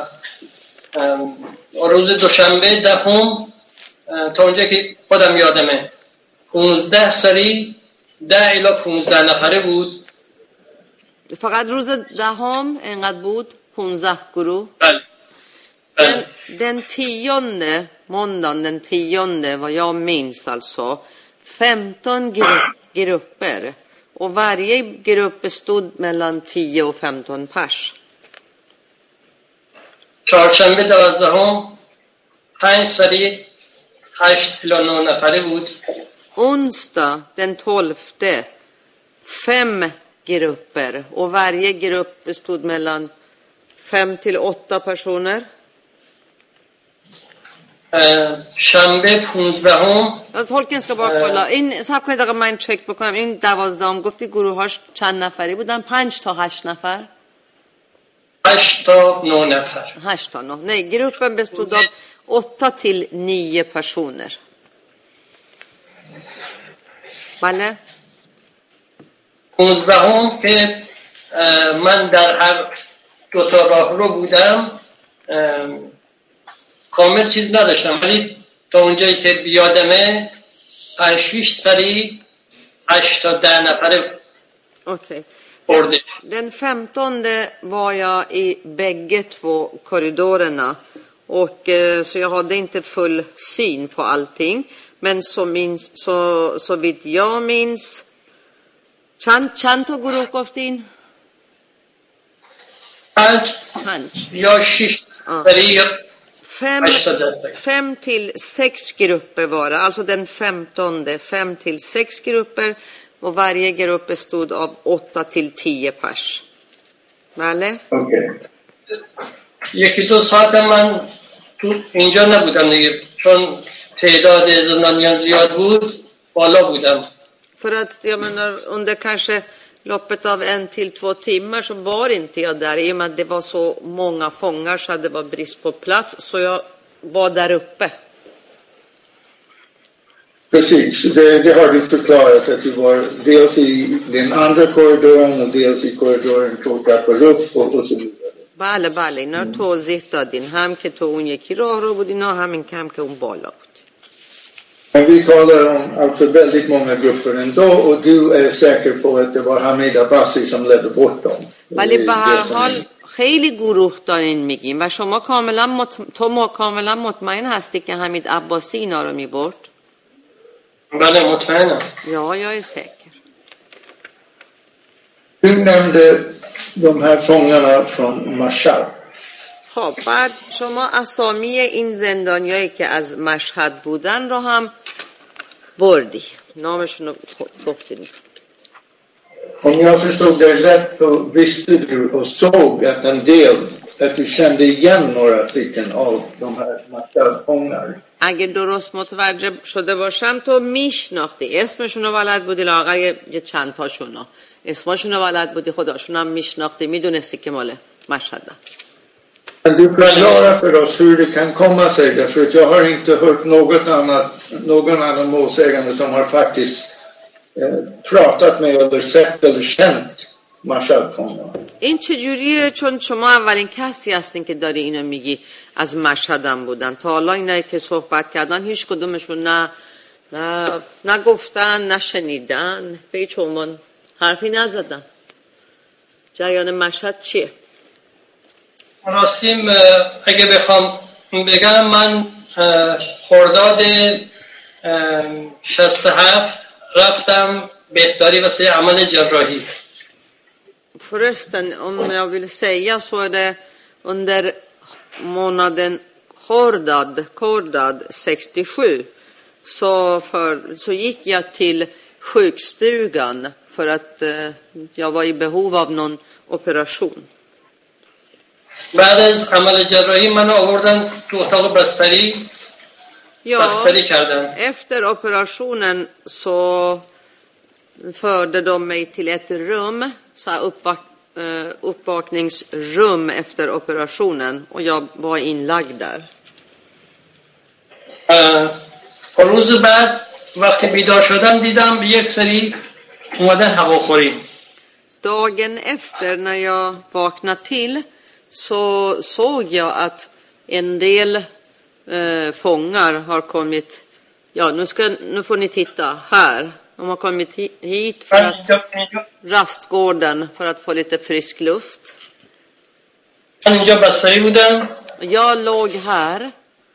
روز دوشنبه دهم تا اونجایی که خودم یادمه پونزده سری ده الی پونزده نفره بود. فقط روز دهم اینقدر بود؟ پونزده گروه؟ بله. Den, den tionde måndagen, den tionde vad jag minns alltså, femton gru- grupper. Och varje grupp bestod mellan tio och femton pers. چهارشنبه دوازدهم پنج سری هشت الی نه نفره بود. Onsdag den tolfte, fem grupper. Och varje grupp bestod mellan fem till åtta personer. شنبه پونزدهم تولکن ska bara kolla این صاحب کنید اگر من چک بکنم این دوازدهم گفتی گروهاش چند نفری بودن؟ پنج تا هشت نفر؟ هشت تا نه نفر. هشت تا نه. Nej, gruppen bestod av åtta till nio personer. بله؟ پونزدهم که من در هر دو تا راه رو بودم کامل چیز نداشتم، ولی تا اونجایی که بیادمه پنج شیش سری هشت تا ده نفره Okej. Den, den femtonde var jag i bägge två korridorerna och eh, så jag hade inte full syn på allting, men så minns så så vitt jag minns chand chand ta guru goftin پنج یا شش سری Fem, fem till sex grupper var det. Alltså den femtonde, fem till sex grupper. Och varje grupp bestod av åtta till tio pers. Vale? Okej. یکی دو ساعت من تو اینجا نبودم دیگه، چون تعداد زندانیان زیاد بود بالا بودم. För att jag menar under kanske loppet av en till två timmar så var inte jag där. I och med att det var så många fångar så det var brist på plats. Så jag var där uppe. Precis, det, det har du förklarat att du var dels i den andra korridoren och dels i korridoren två trappor upp och, och så vidare. بله بله اینا رو توضیح دادین، هم که تو اون یکی راه رو بود اینا، همین کم که اون بالا بود. Men vi talar om alltså väldigt många grupper ändå och du är säker på att det var Hamid Abbasi som ledde bort dem. ولی به هر حال خیلی گروه دارین میگیم و شما کاملا مط... تو ما کاملا مطمئن هستی که حمید عباسی اینا رو میبرد؟ بله مطمئنم. Ja, jag är säker. Du nämnde de här fångarna från Mashhad. خب بعد شما اسامی این زندانیایی که از مشهد بودن رو هم بردی، نامشون رو گفتیم. Om jag förstod det rätt så visste du och såg att en del att du kände igen några stycken av de här Mashhad-fångar. اگه درست متوجه شده باشم تو میشناختی اسمشونو بلد بودی لااقل یه چند تاشونو اسمشونو بلد بودی خداشون هم میشناختی میدونستی که مال مشهدن. Men du förklarar för oss hur det kan komma sig, därför att jag har inte hört något annat, någon annan målsägande som har faktiskt eh, pratat med eller sett eller känt مشهدفångarna. این چجوریه؟ چون شما اولین کسی هستین که داری اینو میگی از مشهدم بودن. تا حالا اینایی که صحبت کردن هیچ کدومشون نه نه نگفتن نشنیدن به هیچ عنوان حرفی نزدن. جریان مشهد چیه؟ راستیم اگه بخوام بگم من خرداد شصت و هفت رفتم بهداری واسه عمل جراحی. Förresten, om jag vill säga så är det under månaden Khordad, Khordad sextiosju så, för, så gick jag till sjukstugan för att eh, jag var i behov av någon operation. بعد از عمل جراحی من آوردن تو اتاق بستری بستری کردن. Efter operationen så förde de mig till ett rum, så här uppvak, uh, uppvakningsrum efter operationen och jag var inlagd där. روز بعد وقتی بیدار شدم دیدم یک سری اومدن هواخوری. Dagen efter när jag vaknade till så såg jag att en del eh, fångar har kommit. Ja, nu ska nu får ni titta här. De har kommit hit för att rastgården för att få lite frisk luft. Jag låg här.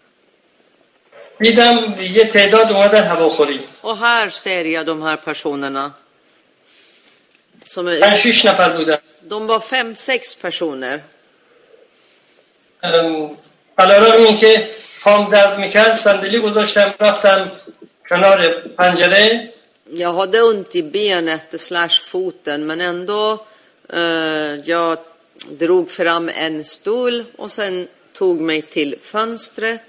Och här ser jag de här personerna. Som är, de var fem, sex personer. علاوه اینکه پام درد میکرد صندلی گذاشتم رفتم کنار پنجره. Jag hade ont i benet slash foten men ändå eh, jag drog fram en stol och sen tog mig till fönstret.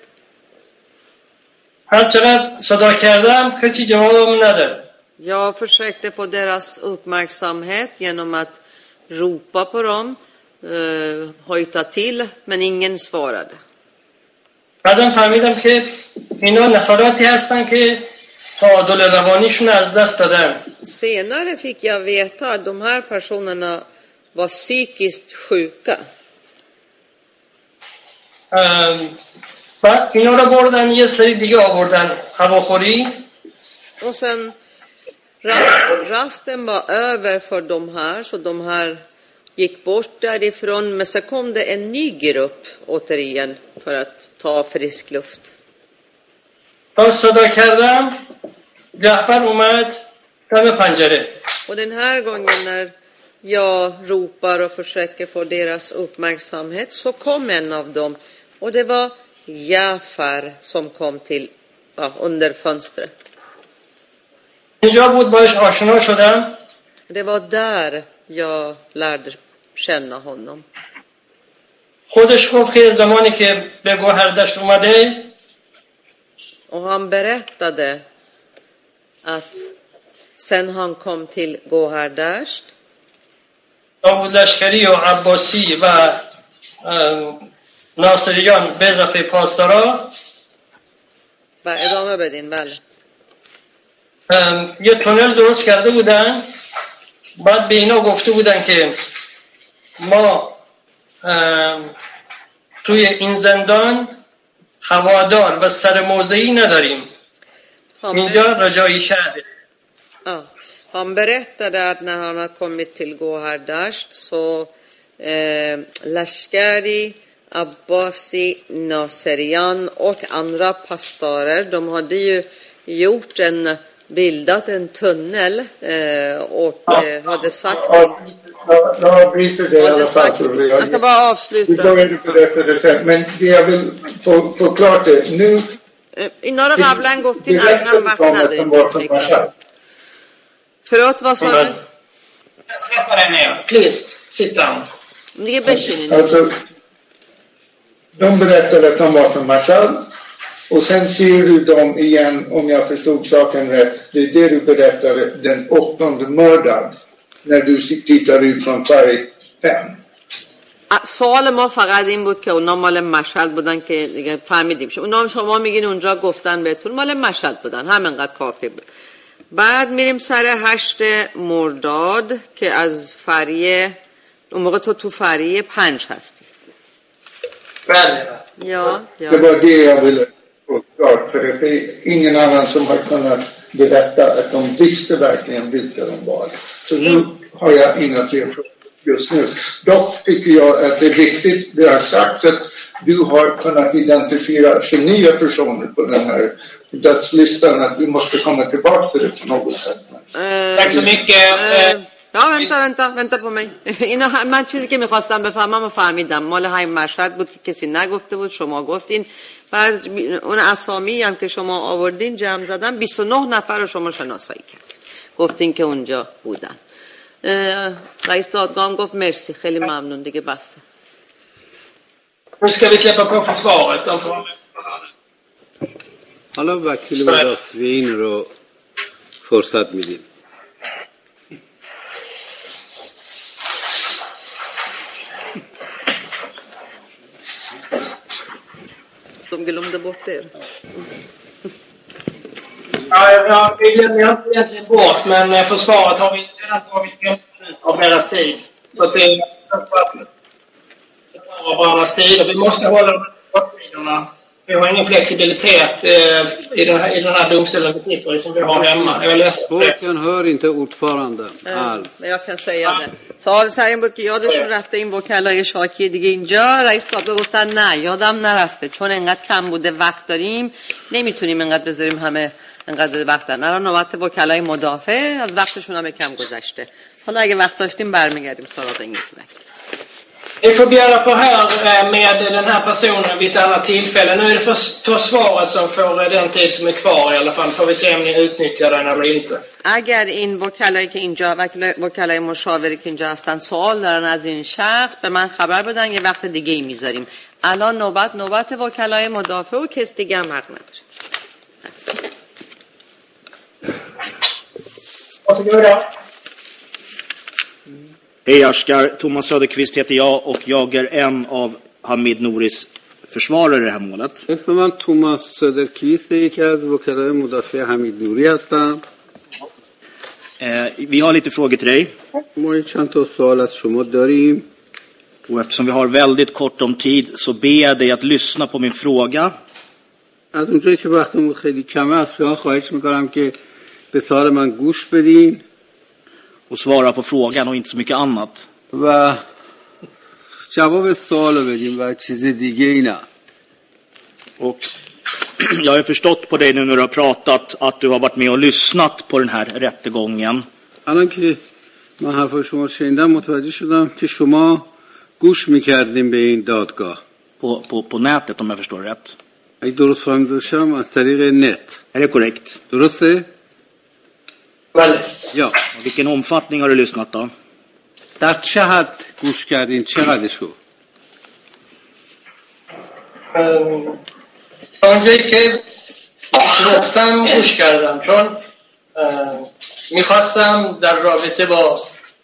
هر چقدر صدا کردم کسی جوابم نداد. Jag försökte få deras uppmärksamhet genom att ropa på dem. Uh, hojta till men ingen svarade. بعدم فهمیدم که اینا نفراتی هستن که تعادل روانیشون از دست دادن. Senare fick jag veta att de här personerna var psykiskt sjuka. بعد اینا رو بردن یه سری دیگه آوردن هواخوری. Och sen rasten var över för de här så de här gick bort därifrån men så kom det en ny grupp återigen för att ta frisk luft. Och den här gången när jag ropar och försöker få deras uppmärksamhet så kom en av dem och det var Jafar som kom till ja, under fönstret. Det var där jag lärde känna honom. Och han berättade att sen han kom till Gohardasht داوود لشکری و عباسی و ناصریان به اضافه پاسدارا و ادامه بدین. بله. یه تونل درست کرده بودن. بعد به اینا گفته بودن که ما توی این زندان هوادار و سر موضعی نداریم. اینجا رجایی شهره. Han berättade att när han har kommit till Gohardasht så eh, Lashkari, Abbasi, Naserian och andra pastorer, de hade ju gjort en bildat en tunnel eh, och eh, hade sagt ja, ja, jag bryter det i alla fall. Jag ska bara avsluta. Men jag vill få, få klart det. Nu in några قبلا گفتین الان وقت نداریم. Förlåt, vad sa du? Sätt dig ner, please, sit down. دیگه بشینین. Alltså, De berättar att de var från Mashhad. Och sen ser du dem igen, om jag förstod saken rätt. Det är det du berättade, den åttonde mördad. När du tittar ut från färg fem. سوال ما فقط این بود که اونا مال مشهد بودن که دیگه فهمیدیم. اونا شما میگین اونجا گفتن بهتون مال مشهد بودن، همینقدر کافی بود. بعد میریم سر هشت مرداد که از فریه، اون موقع تو تو فریه پنج هستی. بله. Ja, ja. Det var det jag ville få klart, för det är ingen annan som har kunnat berätta att de visste verkligen vilka de var. Så nu har jag inga fler frågor just nu. Dock tycker jag att det är viktigt, det har sagts att du har kunnat identifiera tjugonio personer på den här dödslistan, att du måste komma tillbaka till det på något sätt. Uh, Tack så mycket. Uh, ja, vänta, vänta, vänta på mig. اینا من چیزی که میخواستم بفهمم و فهمیدم. مال های مشهد بود که کسی نگفته بود، شما گفتین. بعد اون اسامی هم که شما آوردین جمع زدن بیست و نه نفر رو شما شناسایی کرد. گفتین که اونجا بودن. رئیس دادگاه گفت مرسی، خیلی ممنون، دیگه بسه. Nu ska vi släppa på försvaret. De får... حالا وکیل مدافعین رو فرصت میدیم. De glömde bort er. Ja, jag vill inte egentligen bort, men försvaret har vi redan tagit femton av deras tid. Så att det är av våra sidor. Vi måste hålla de tiderna. Vi har ingen flexibilitet eh, i, den här, i den här domstolen vi sitter i som vi har hemma. Jag läser Folken hör inte ordförande alls. Men jag kan säga det. سوال سر این بود که یادشون رفته این وکلای شاکی دیگه اینجا. رئیس دادگاه گفتن نه یادم نرفته، چون انقدر کم بوده وقت داریم نمیتونیم انقدر بذاریم همه انقدر وقت دارن. الان نوبت وکلای مدافع، از وقتشون هم کم گذشته. حالا اگه وقت داشتیم برمیگردیم سراغ این یکی وکیل. Vi får begära förhör med den här personen vid ett annat tillfälle. Nu är det för, försvaret som får den tid som är kvar i alla fall. Får vi se om ni utnyttjar den eller inte. اگر این وکلایی که اینجا وکلای مشاوری که اینجا هستن سوال دارن از این شخص به من خبر بدن، یه وقت دیگه ای میذاریم. الان نوبت نوبت وکلای مدافع و کس دیگه هم حق نداره. Hej Askar, Thomas Söderqvist heter jag och jag är en av Hamid Nouris försvarare i det här målet. اسم من توماس سدرکویست، یکی از وکلای مدافع حمید نوری هستم. Vi har lite frågor till dig. ما چند تا سوال از شما داریم. Och eftersom vi har väldigt kort om tid så ber jag dig att lyssna på min fråga. از اونجایی که وقتمون خیلی کمه از شما خواهش میکنم که به سوال من گوش بدین och svara på frågan och inte så mycket annat. و جواب سوالو بدیم و چیز دیگه ای نه. Och jag har förstått på dig nu när du har pratat att du har varit med och lyssnat på den här rättegången. الان که من حرف شما شنیدم متوجه شدم که شما گوش میکردیم به این دادگاه. På, på, på nätet om jag förstår rätt. اگه درست فهمیده باشم از طریق نت. Är det korrekt? درسته؟ بله. Ja. Och vilken omfattning har du lyssnat då? در چه حد گوش کردین؟ چقدرشو؟ اونجایی که تونستم گوش کردم، چون میخواستم در رابطه با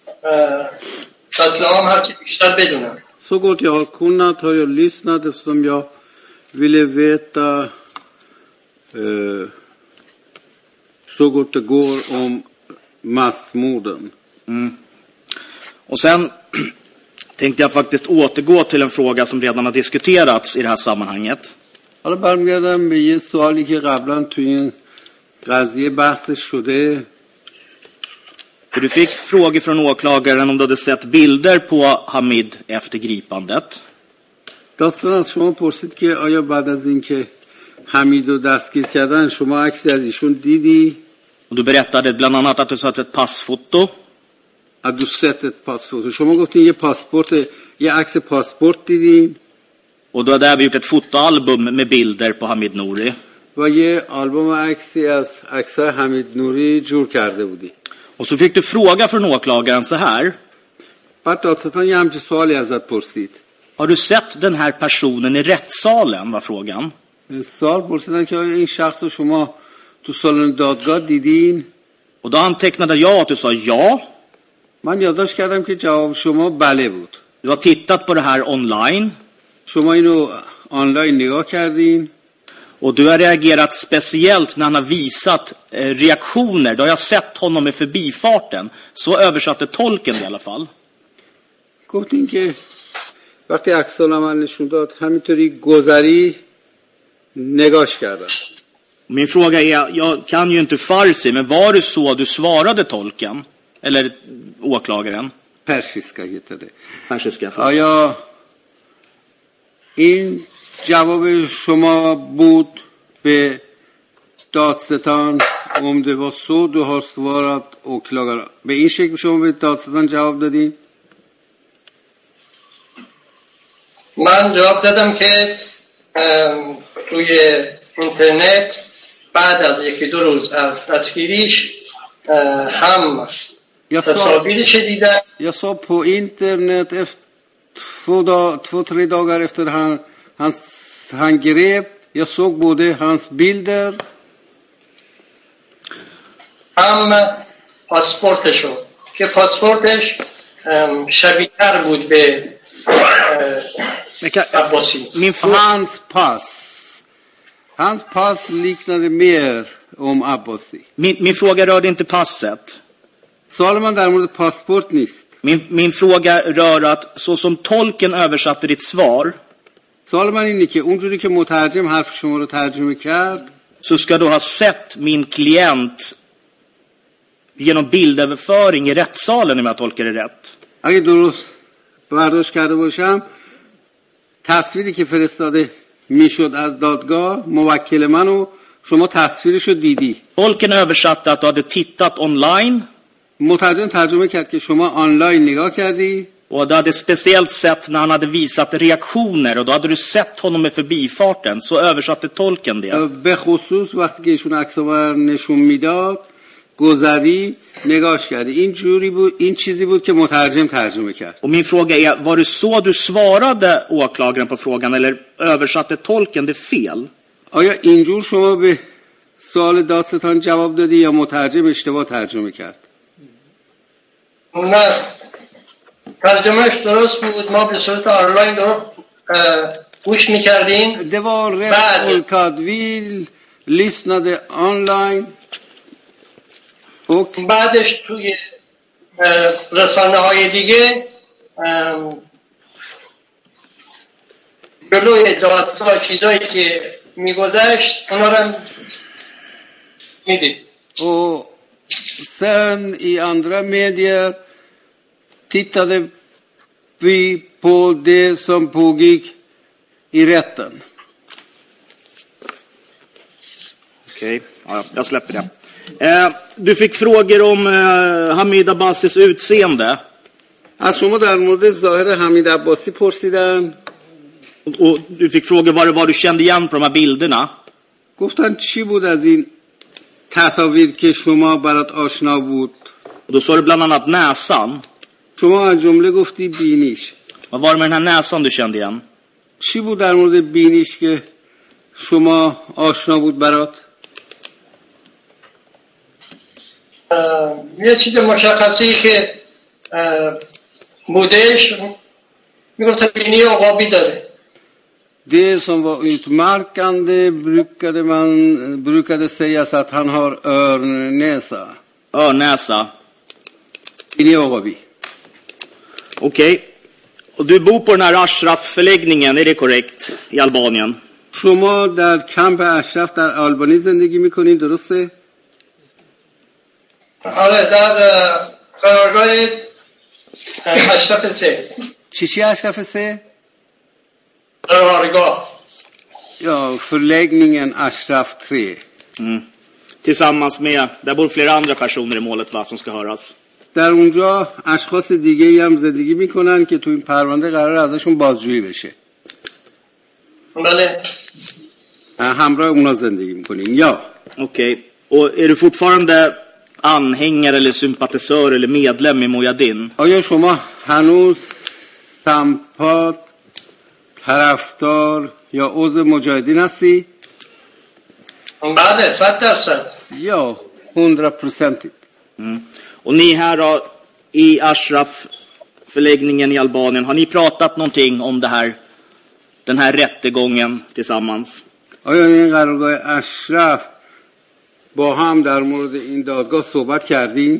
قتل عام هرچی بیشتر بدونم. Så gott jag har kunnat har jag lyssnat eftersom jag ville veta eh, så gott det går om massmorden. Mm. Och sen tänkte jag faktiskt återgå till en fråga som redan har diskuterats i det här sammanhanget. حالا برمیگردم به یه سوالی که قبلا توی این قضیه بحثش شده. För du fick frågor från åklagaren om du hade sett bilder på Hamid efter gripandet. داستان از شما پرسید که آیا بعد از اینکه حمید رو دستگیر کردن شما عکسی از ایشون دیدی؟ Och du berättade bland annat att du sett ett passfoto. Att du sett ett passfoto. شما گفتین یه پاسپورت، یه عکس پاسپورت دیدین؟ Och du hade även gjort ett fotoalbum med bilder på Hamid Nouri. و یه آلبوم عکسی از عکسای حمید نوری جور کرده بودی. Och så fick du fråga från åklagaren så här. بعد دادستان یه همچین سوالی ازت پرسید. Har du sett den här personen i rättssalen, var frågan. سوال پرسیدن که آیا این شخص رو شما تو سالن دادگاه دیدین؟ Och då antecknade jag att du sa ja. من یادداشت کردم که جواب شما بله بود. Du har tittat på det här online. شما اینو آنلاین نگاه کردین. Och du har reagerat speciellt när han har visat eh, reaktioner. Då har jag sett honom i förbifarten. Så översatte tolken i alla fall. گفتین که وقتی عکس‌العمل نشون داد همینطوری گذری نگاش کردم. Min fråga är, jag kan ju inte farsi, men var det så du svarade tolken? Eller åklagaren? پرشیسکا heter det. Persiska. آیا این جواب شما بود به دادستان عمده و så du har svarat åklagare. به این شکل شما به دادستان جواب دادین؟ من جواب دادم که توی اینترنت بعد از یکی دو روز از دستگیریش هم تصاویرش دیدم. Jag sa på internet efter två, dag, två tre dagar efter han, hans, han grep. Jag såg både hans bilder. هم پاسپورتشو که پاسپورتش شبیه‌تر بود به عباسی. Min Hans pass. Hans pass liknade mer om Abbasi. Min, min fråga rörde inte passet. سوال من در مورد پاسپورت نیست. Min, min fråga rör att så som tolken översatte ditt svar. سوال من اینه که اونجوری که مترجم حرف شما رو ترجمه کرد så ska du ha sett min klient genom bildöverföring i rättssalen om jag tolkar det rätt. اگه درست برداشت کرده باشم تصویری که فرستاده میشد از دادگاه موکل منو شما تصویرشو دیدی. Tolken översatte att du hade tittat online. مترجم ترجمه کرد که شما آنلاین نگاه کردی. Och du hade speciellt sett när han hade visat reaktioner och då hade du sett honom i förbifarten. Så översatte tolken det. به خصوص وقتی که ایشون عکس‌آور نشون میداد گذری نگاش کردی. این جوری بود، این چیزی بود که مترجم ترجمه کرد. Och min fråga är, var det så du svarade åklagaren på frågan eller översatte tolken det fel? آیا اینجور شما به سوال دادستان جواب دادی یا مترجم اشتباه ترجمه کرد؟ نه ترجمهش درست بود. ما به صورت آنلاین رو گوش میکردیم. Det var rätt tolkat. Vi lyssnade online. Och بعدش توی رسانه های دیگه جلوی دادگاه چیزایی که میگذشت اونا رو میدید. Och sen i andra medier tittade vi på det som pågick i rätten. Okej, ja, jag släpper det. Eh, du fick frågor om eh, Hamid Abbasis utseende. از شما در مورد ظاهر حمید عباسی پرسیدن. Och du fick frågor vad det var du kände igen på de här bilderna. گفتن چی بود از این تصاویر که شما برات آشنا بود؟ Och då sa du bland annat näsan. شما از جمله گفتی بینیش. Vad var det med den här näsan du kände igen? چی بود در مورد بینیش که شما آشنا بود برات؟ یه چیز مشخصی که بودش میگفت بینی عقابی داره. Det som var utmärkande brukade man brukade sägas att han har örnnäsa. Örnnäsa. Bini Ogabi. Okej. Och du bor på den här Ashraf-förläggningen, är det korrekt? I Albanien? شما در کمپ اشرف در آلبانی زندگی میکنید درسته؟ آره در قرارگاه اشرف سه. چی چی اشرف سه؟ قرارگاه. Ja, förläggningen Ashraf tre. Mm. Tillsammans med, där bor flera andra personer i målet va, som ska höras. در اونجا اشخاص دیگه‌ای هم زندگی میکنن که تو این پرونده قرار ازشون بازجویی بشه. بله. همراه اونا زندگی میکنیم. یا. Okej. Och är du fortfarande anhängare eller sympatisör eller medlem i Mujahedin? آیا شما هنوز سمپات طرفدار یا عضو مجاهدین هستی؟ بله صد درصد. یا hundra procent. Mm. Och ni här då, i Ashraf-förläggningen i Albanien, har ni pratat någonting om det här, den här rättegången tillsammans? آیا این قرارگاه اشرف با هم در مورد این دادگاه صحبت کردین؟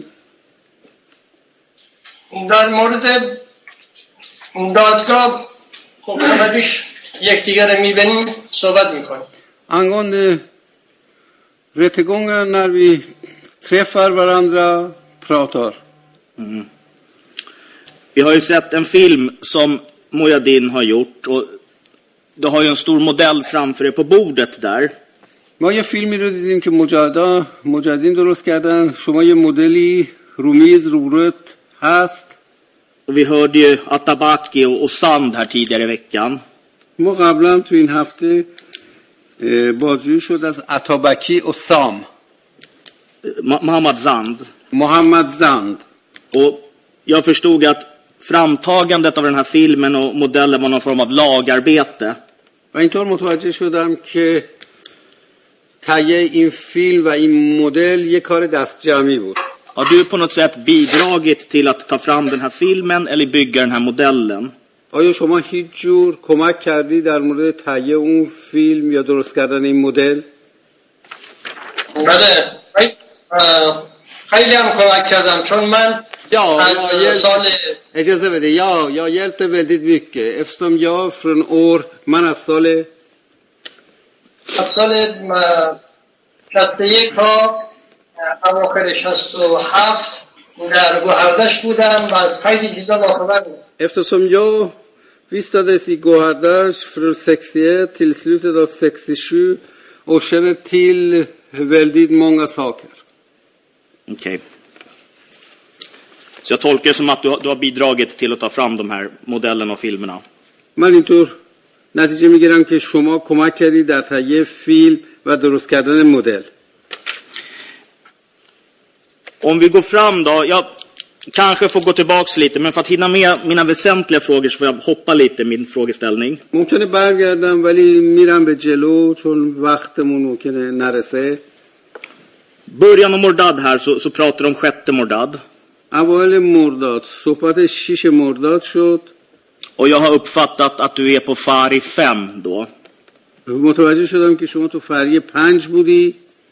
در مورد دادگاه خب همش یکدیگر رو میبینیم صحبت میکنیم. Angående rättegången när vi träffar varandra pratar. Mm. Vi har ju sett en film som Mujahedin har gjort och du har ju en stor modell framför dig på bordet där. ما یه فیلمی رو دیدیم که مجاهدا مجاهدین درست کردن. شما یه مدلی رو میز روبروت هست. Och vi hörde ju Atabaki och, och Sand här tidigare i veckan. ما قبلا تو این هفته بازجویی شد از اتابکی و سام. Mohammad Zand. Mohammad Zand. Och jag förstod att framtagandet av den här filmen och modellen var någon form av lagarbete. و اینطور متوجه شدم که تهیه این فیلم و این مدل یک کار دست جمعی بود. Har du på något sätt bidragit till att ta fram den här filmen eller bygga den här modellen? آیا شما هیچ جور کمک کردی در مورد تهیه اون فیلم یا درست کردن این مدل؟ بله خیلی هم کمک کردم چون من Ja, jag سال اجازه بده. Ja, jag hjälpte väldigt mycket eftersom jag från år من از سال از سال شصت و یک تا اواخر شصت و هفت در گوهردش بودم و از خیلی چیزا باخبر بودم. Eftersom jag vistades i Gohardach från sextioett till slutet av sextiosju och känner till väldigt många saker. Okej. Okay. Så jag tolkar det som att du har, du har bidragit till att ta fram de här modellerna och filmerna. من اینطور نتیجه میگیرم که شما کمک کردید در تهیه فیلم و درست کردن مدل. Om vi går fram då, jag kanske får gå tillbaks lite, men för att hinna med mina väsentliga frågor så får jag hoppa lite i min frågeställning. ممکنه برگردم ولی میرم به جلو چون وقتمون ممکنه نرسه. Början av Mordad här så, så pratar de om sjätte Mordad. اوایل مرداد صحبت شیش مرداد شد. Och jag har uppfattat att du är på Fari fem då. متوجه شدم که شما تو فریه پنج بودی.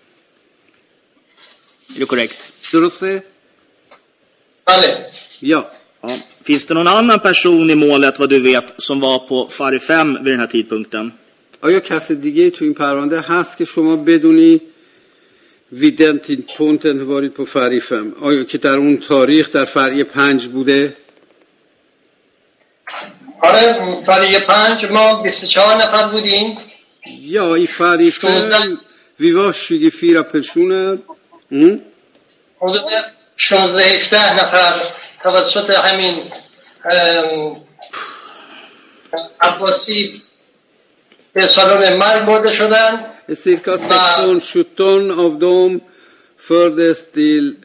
Är det korrekt? درسته؟ بله. Ja. Ja. Finns det någon annan person i målet vad du vet som var på Fari fem vid den här tidpunkten? آیا کسی دیگه تو این پرونده هست که شما بدونی vid den tidpunkten varit på Fari fem؟ آیا که در اون تاریخ در فریه پنج بوده؟ آره فریه پنج ما بیست و چهار نفر بودیم. Ja, i Fari fem vi var tjugofyra personer. Mm. حدود شانزده هفده نفر توسط همین عباسی به سالن مرگ برده شدن. Cirka sexton sjutton av dem fördes till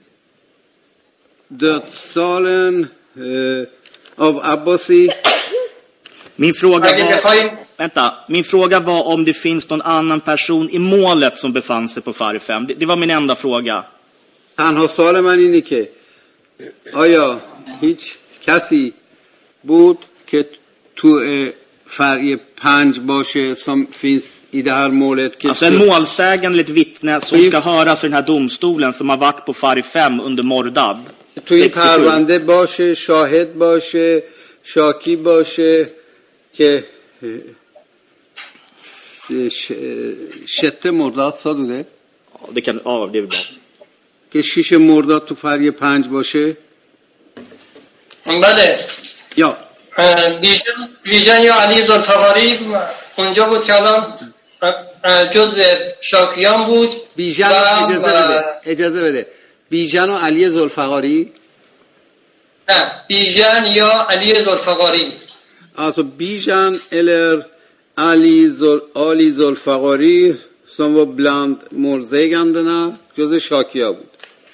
dödssalen eh, av Abbasi. Min fråga var, vänta, min fråga var om det finns någon annan person i målet som befann sig på Fari fem. Det, det var min enda fråga. تنها سوال من اینه که آیا هیچ کسی بود که تو فریه پنج باشه som finns i det här målet? Alltså en målsägande eller ett vittne som ska höras i den här domstolen som har varit på Fari fem under Mordad. تو این پرونده باشه، شاهد باشه، شاکی باشه که شته مرداد سادوده؟ Ja, det kan, ja, det är bra. که شیش مرداد تو فریه پنج باشه؟ بله. یا بیژن یا علی زلفقاری اونجا بود که الان جز شاکیان بود. بیژن اجازه بده اجازه بده بیژن و علی زلفقاری؟ نه بیژن یا علی زلفقاری. Alltså Bijan eller Ali Zul Ali Zulfaqari som var bland målsägandena جز شاکیا بود.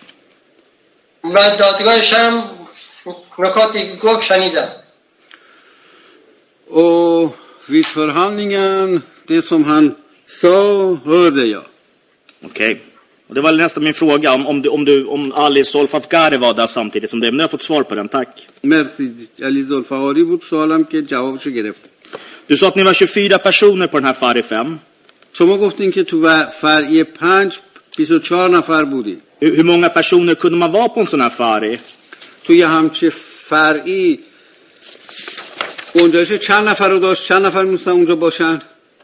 من دادگاهش هم نکاتی گفت شنیدم. Och vid förhandlingen, det som han sa, hörde jag. Okej. Okay. Och det var nästan min fråga om, om, du, om, du, om Ali Zolfaqari var där samtidigt som det. Men jag har fått svar på den, tack. Merci. Ali Zolfaqari بود سوالم که جوابشو گرفت. Du sa att ni var tjugofyra personer på den här Fari fem. شما گفتین که تو فرعی پنج بیست و چهار نفر بودیم. Hur, hur många personer kunde man vara på en sån här Fari? توی همچه فرعی گنجایش چند نفر رو داشت؟ چند نفر میتونن اونجا باشن؟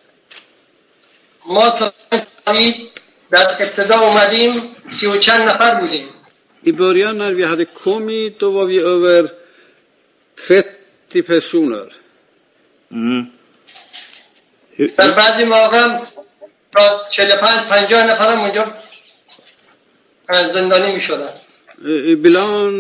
ما تا در ابتدا اومدیم سی و چند نفر بودیم. I början när vi hade kommit då var vi över trettio personer. Mm. در بعضی مواقع تا چهل و پنج پنجاه نفر اونجا زندانی میشدن. Ibland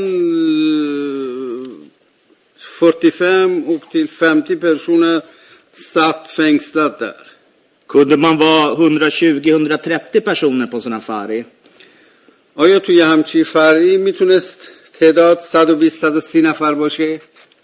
fyrtiofem upp till femtio personer satt fängslade där. Kunde man vara hundratjugo till hundratrettio personer på sån här Fari? آیا توی همچی فرعی میتونست تعداد صد و بیست صد و سی نفر باشه؟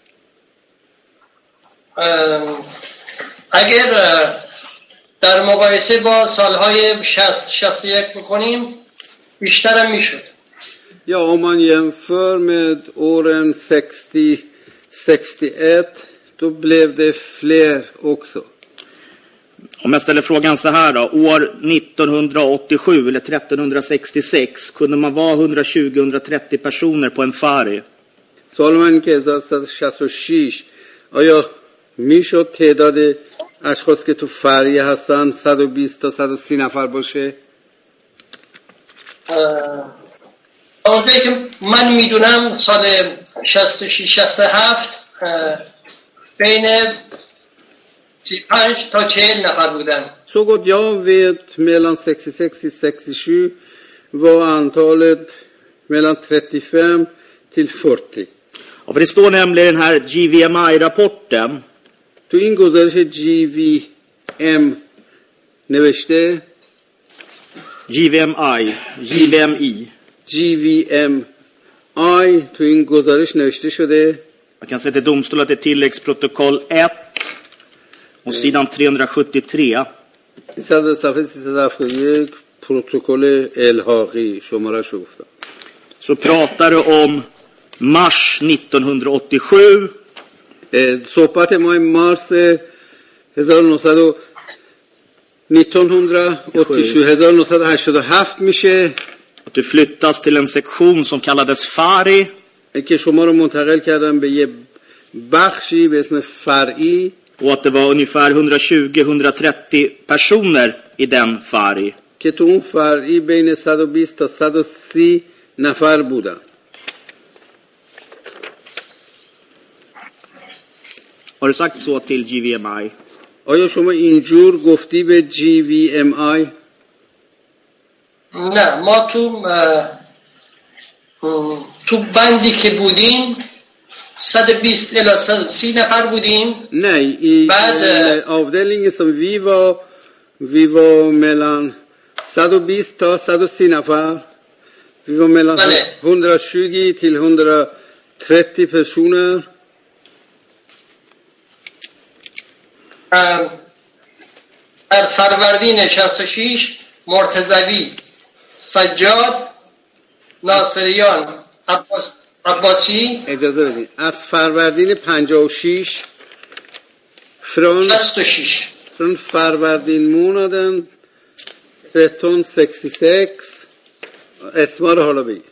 اگر در مقایسه با سالهای شصت شصت و یک بکنیم بیشتر هم میشد. Ja, om man jämför med åren sextio sextioett då blev det fler också. Om jag ställer frågan så här då, år nittonhundraåttiosju eller trettonhundrasextiosex kunde man vara hundratjugo till hundratrettio personer på en Fari. سوال من که هزار و سیصد و شصت و شش آیا میشد تعداد اشخاص که تو فرعی هستن صد و بیست تا صد و سی نفر باشه؟ اونجایی که من میدونم سال شصت و شش شصت و هفت بین سی و پنج تا چهل نفر بودن. Så gott jag vet mellan sextiosex till sextiosju var antalet mellan trettiofem till fyrtio. Ja, för det står nämligen den här G V M I-rapporten. تو این گزارش جی وی ام نوشته G V M I G V M I جی وی ام آی تو این گزارش نوشته شده. Jag kan säga till domstol att det är tilläggsprotokoll ett och sidan trehundrasjuttiotre. صد صفحه سیصد و هفتاد و یک پروتکل الحاقی شماره شو گفتم. Så pratar du om mars nittonhundraåttiosju. صحبت ماه مارس هزار و نهصد و هشتاد و هفت میشه. Att du flyttas till en sektion som kallades Fari. که شما رو منتقل کردن به یه بخشی به اسم فرعی. Och att det var ungefär hundratjugo till hundratrettio personer i den Fari. که تو اون فرعی بین صد و بیست تا صد و سی نفر بودن. Har du sagt så till G V M I? آیا شما اینجور گفتی به جی وی ام آی؟ نه، ما تو تو بندی که بودیم صد و بیست الی صد و سی نفر بودیم. Nej, i بعد avdelningen som vi var vi var mellan صد و بیست تا صد و سی نفر. Vi var mellan hundratjugo till hundratrettio personer. در فروردین شصت و شش مرتضوی، سجاد، ناصریان، عباس عباسی. اجازه بدید. از فروردین پنجاه و شش från شصت و شش från فروردین månaden tretton sextiosex اسما رو حالا بگید.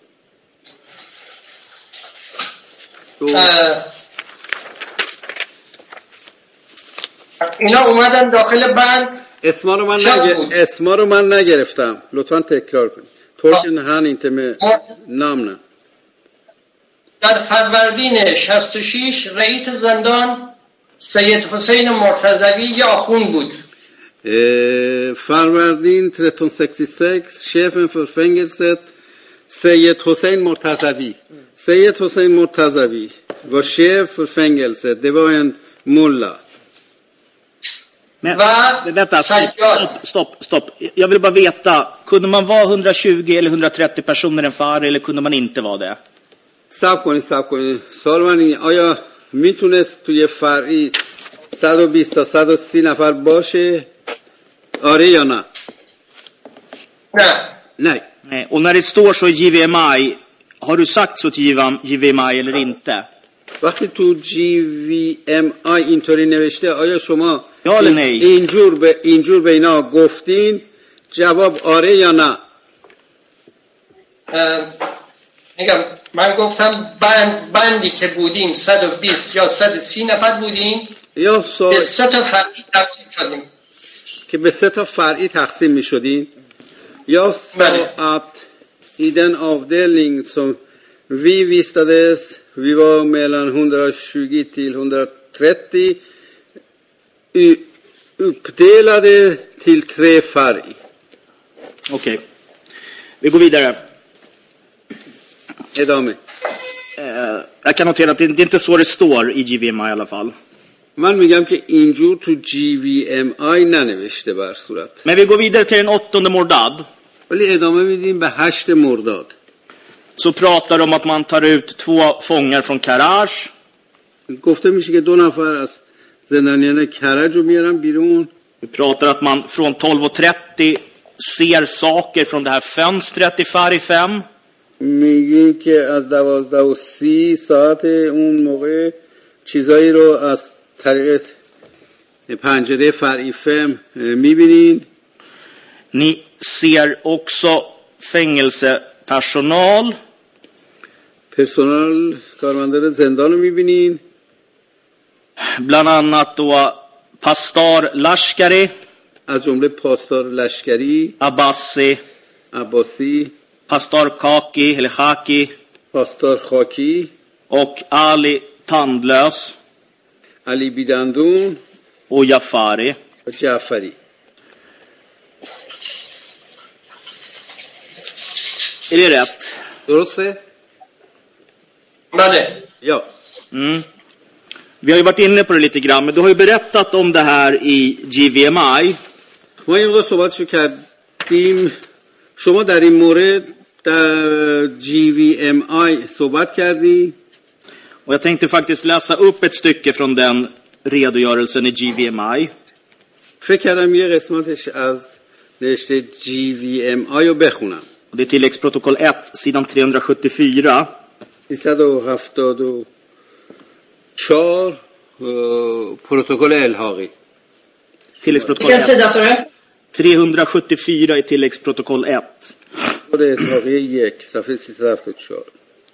اینا اومدن داخل بند. اسما رو من نگ... اسما رو من نگرفتم. لطفاً تکرار کنید. تولکن han inte med namnen. در فروردین شصت و شش رئیس زندان سید حسین مرتضوی یا آخوند بود. فروردین tretton sextiosex chefen för fängelset Seyed Hossein Mortazavi. Seyed Hossein Mortazavi var chef för fängelset. Det var en mulla. Men vänta, stopp, stopp, stopp. Jag vill bara veta, kunde man vara hundratjugo eller hundratrettio personer i en Fari eller kunde man inte vara det? صبر کنید صبر کنید. سوال من اینه آیا میتونست توی فرعی صد و بیست تا صد و سی نفر باشه؟ آره یا نه؟ نه. Nej. Nej. Och när det står så i G V M I, har du sagt så till G V M I eller inte? وقتی تو جی وی ام آی اینطوری نوشته آیا شما یا نه؟ اینجور به اینجور به اینا گفتین؟ جواب آره یا نه؟ میگم من گفتم بند بندی که بودیم صد و بیست یا صد و سی نفر بودیم یا سا... به سه تا فرعی تقسیم شدیم که به سه تا فرعی تقسیم می شدین یا så att i den avdelning som vi vistades, vi var mellan hundratjugo till hundratrettio uppdelade till tre färg. Okej. Vi går vidare. ادامه. Eh, jag kan notera att det, det är inte så det står i G V M I i alla fall. من میگم که اینجور تو جی وی ام آی ننوشته بر صورت. Men vi går vidare till den åttonde Mordad. ولی ادامه میدیم به هشت مرداد. Så pratar de om att man tar ut två fångar från Karaj. گفته میشه که دو نفر از زندانیان کرج رو میارن بیرون. Vi pratar att man från tolv och trettio ser saker från det här fönstret i färg fem. میگیم که از دوازده و سی ساعت اون موقع چیزایی رو از طریق پنجره فرعی فم میبینین. Ni ser också fängelsepersonal. پرسونال کارمندان زندان رو میبینین. Bland annat då Pastor Lashkari, از جمله پاسدار لشکری، Abbasi, عباسی، Pastor Kaki eller Khaki پاسدار خاکی och Ali Tandlös علی بیدندون och Jafari. و جعفری. Är det rätt? درسته؟ بله. Ja. Mm. Vi har ju varit inne på det lite grann, men du har ju berättat om det här i G V M I. ما این وقت صحبتشو کردیم. شما در این مورد در جی وی ام آی صحبت کردی. Och jag tänkte faktiskt läsa upp ett stycke från den redogörelsen i G V M I. فکر کردم یه قسمتش از نوشته جی وی ام آی رو بخونم. Och det är tilläggsprotokoll ett, sidan trehundrasjuttiofyra. سیصد و هفتاد و چهار پروتکل الحاقی. Tilläggsprotokoll Vilken ett. sida sa du? trehundrasjuttiofyra i tilläggsprotokoll ett. خود الحاقی یک صفحه سیصد و هفتاد و چهار.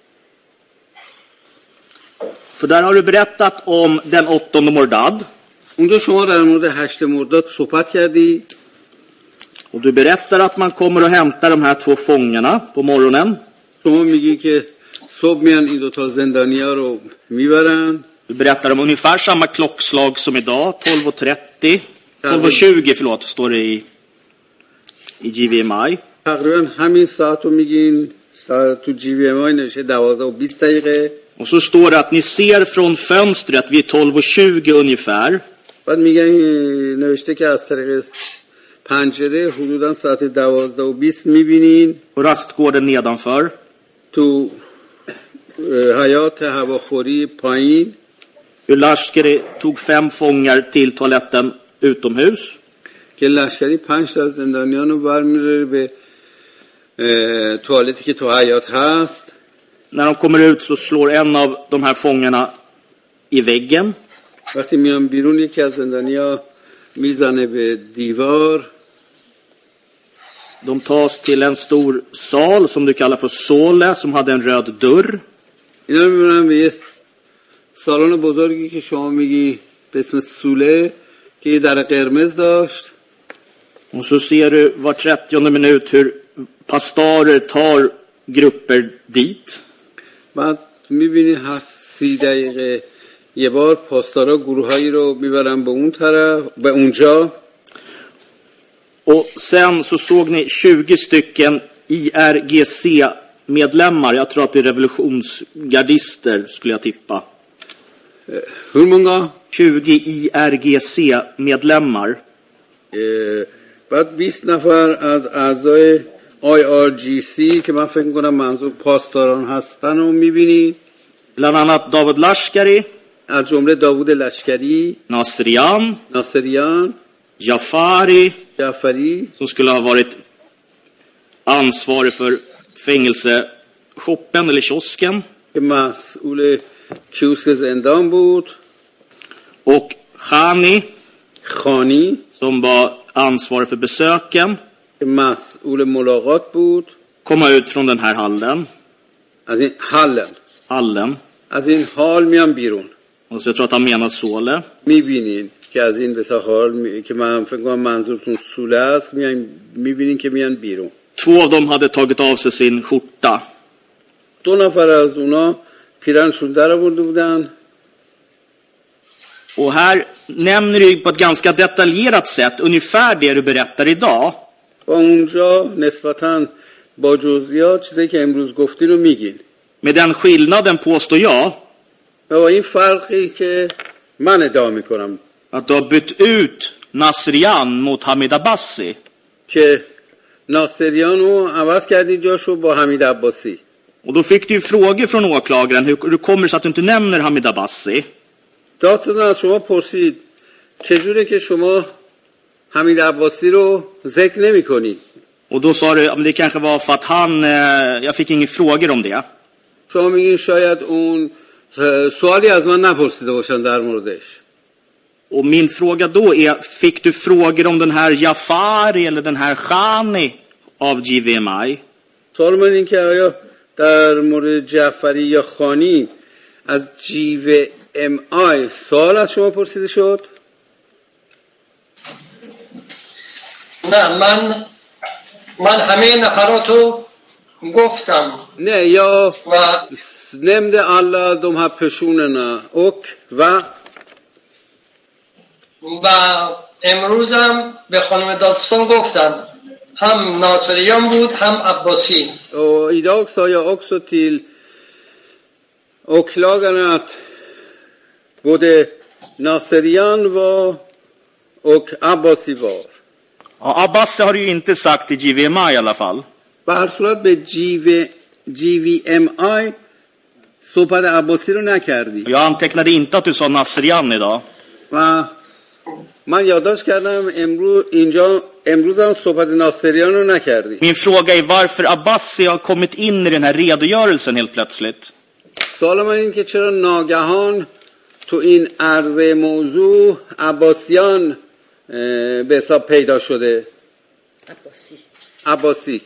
För där har du berättat om den åttonde Mordad. اونجا شما در مورد هشت مرداد صحبت کردی. Och du berättar att man kommer att hämta de här två fångarna på morgonen. شما میگی که صبح میان این دو تا زندانیا رو میبرن. Du berättar om ungefär samma klockslag som idag, tolv och trettio. tolv och tjugo, förlåt, står det i, i G V M I. تقریبا همین ساعت رو میگین. ساعت تو جی وی ام آی نوشته دوازده و بیست دقیقه. Och så står det att ni ser från fönstret vid tolv och tjugo ungefär. بعد میگن نوشته که از طریق پنجره حدودا ساعت دوازده و بیست میبینین. Och rastgården nedanför. تو حیات هواخوری پایین. Hur Lashkari tog fem fångar till toaletten utomhus. که لشکری پنج تا از زندانیان رو برمی‌داره به توالتی که تو حیات هست. När de kommer ut så slår en av de här fångarna i väggen. وقتی میان بیرون یکی از زندانیا میزنه به دیوار. De tas till en stor sal som du kallar för Sole, som hade en röd dörr. اینا رو میبرن به یه سالن بزرگی که شما میگی به اسم سوله که یه در قرمز داشت. Och så ser du var trettionde minut hur pastorer tar grupper dit. بعد میبینی هر سی دقیقه یه بار پاسدارا گروهایی رو میبرن به اون طرف، به اونجا. Och sen så såg ni tjugo stycken I R G C-medlemmar. Jag tror att det är revolutionsgardister, skulle jag tippa. Hur många? tjugo I R G C-medlemmar. بعد بیست نفر از اعضای آی آر جی سی که من فکر میکنم منظور پاسداران هستن رو میبینی. Bland annat David Lashkari. از جمله داوود لشکری، Nasrian, ناصریان، Jafari, جعفری som skulle ha varit ansvarig för fängelseshoppen eller kiosken, که مسئول کیوسک زندان بود، och Khani, خانی som var ansvarig för besöken, که مسئول ملاقات بود. komma ut från den här hallen. از این حالن hallen. از این حال میان بیرون. Och så jag tror att han menar såle. میبینین که از این بسا حال می... که من فکر کنم منظورتون سوله است، میان میبینین که میان بیرون. Två av dem hade tagit av sig sin skjorta. دو نفر از اونا پیرنشون در آورده بودن. Och här nämner du på ett ganska detaljerat sätt ungefär det du berättar idag. و اونجا نسبتاً با جزئیات چیزی که امروز گفتین رو میگین. Med den skillnaden påstår jag و با این فرقی که من ادعا میکنم att du har bytt ut Nasrian mot Hamid Abbasi. که ناصریان رو عوض کردی جاشو با حمید عباسی. Och då fick du ju frågor från åklagaren. Hur, hur kommer det sig att du inte nämner Hamid Abbasi? دادستان از شما پرسید چجوره که شما حمید عباسی رو ذکر نمی کنید؟ Och då sa du att det kanske var för att han, eh, jag fick inga frågor om det. شما میگین شاید اون سوالی از من نپرسیده باشن در موردش. Och min fråga då är, fick du frågor om den här Jafari eller den här Khani av G V M I? سوال من این که آیا در مورد جعفری یا خانی از جی وی ام آی سوال از شما پرسیده شد؟ نه من من همه نفرات رو گفتم. نه یا و nämnde alla de här personerna och va? و امروزم به خانم دادستان گفتم هم ناصریان بود هم عباسی. Och idag sa jag också till åklagaren att både Naserian var och Abbasi var. Ja, Abbasi har du ju inte sagt till G V M I i alla fall. به هر صورت به جی وی جی وی ام آی صحبت عباسی رو نکردی. Jag antecknade inte att du sa Nasrian idag. و من یادداشت کردم امروز اینجا امروز هم صحبت ناصریان رو نکردی. Min fråga är varför Abbasi har kommit in i den här redogörelsen helt plötsligt. سوال من این که چرا ناگهان تو این عرضه موضوع عباسیان به حساب پیدا شده؟ عباسی عباسی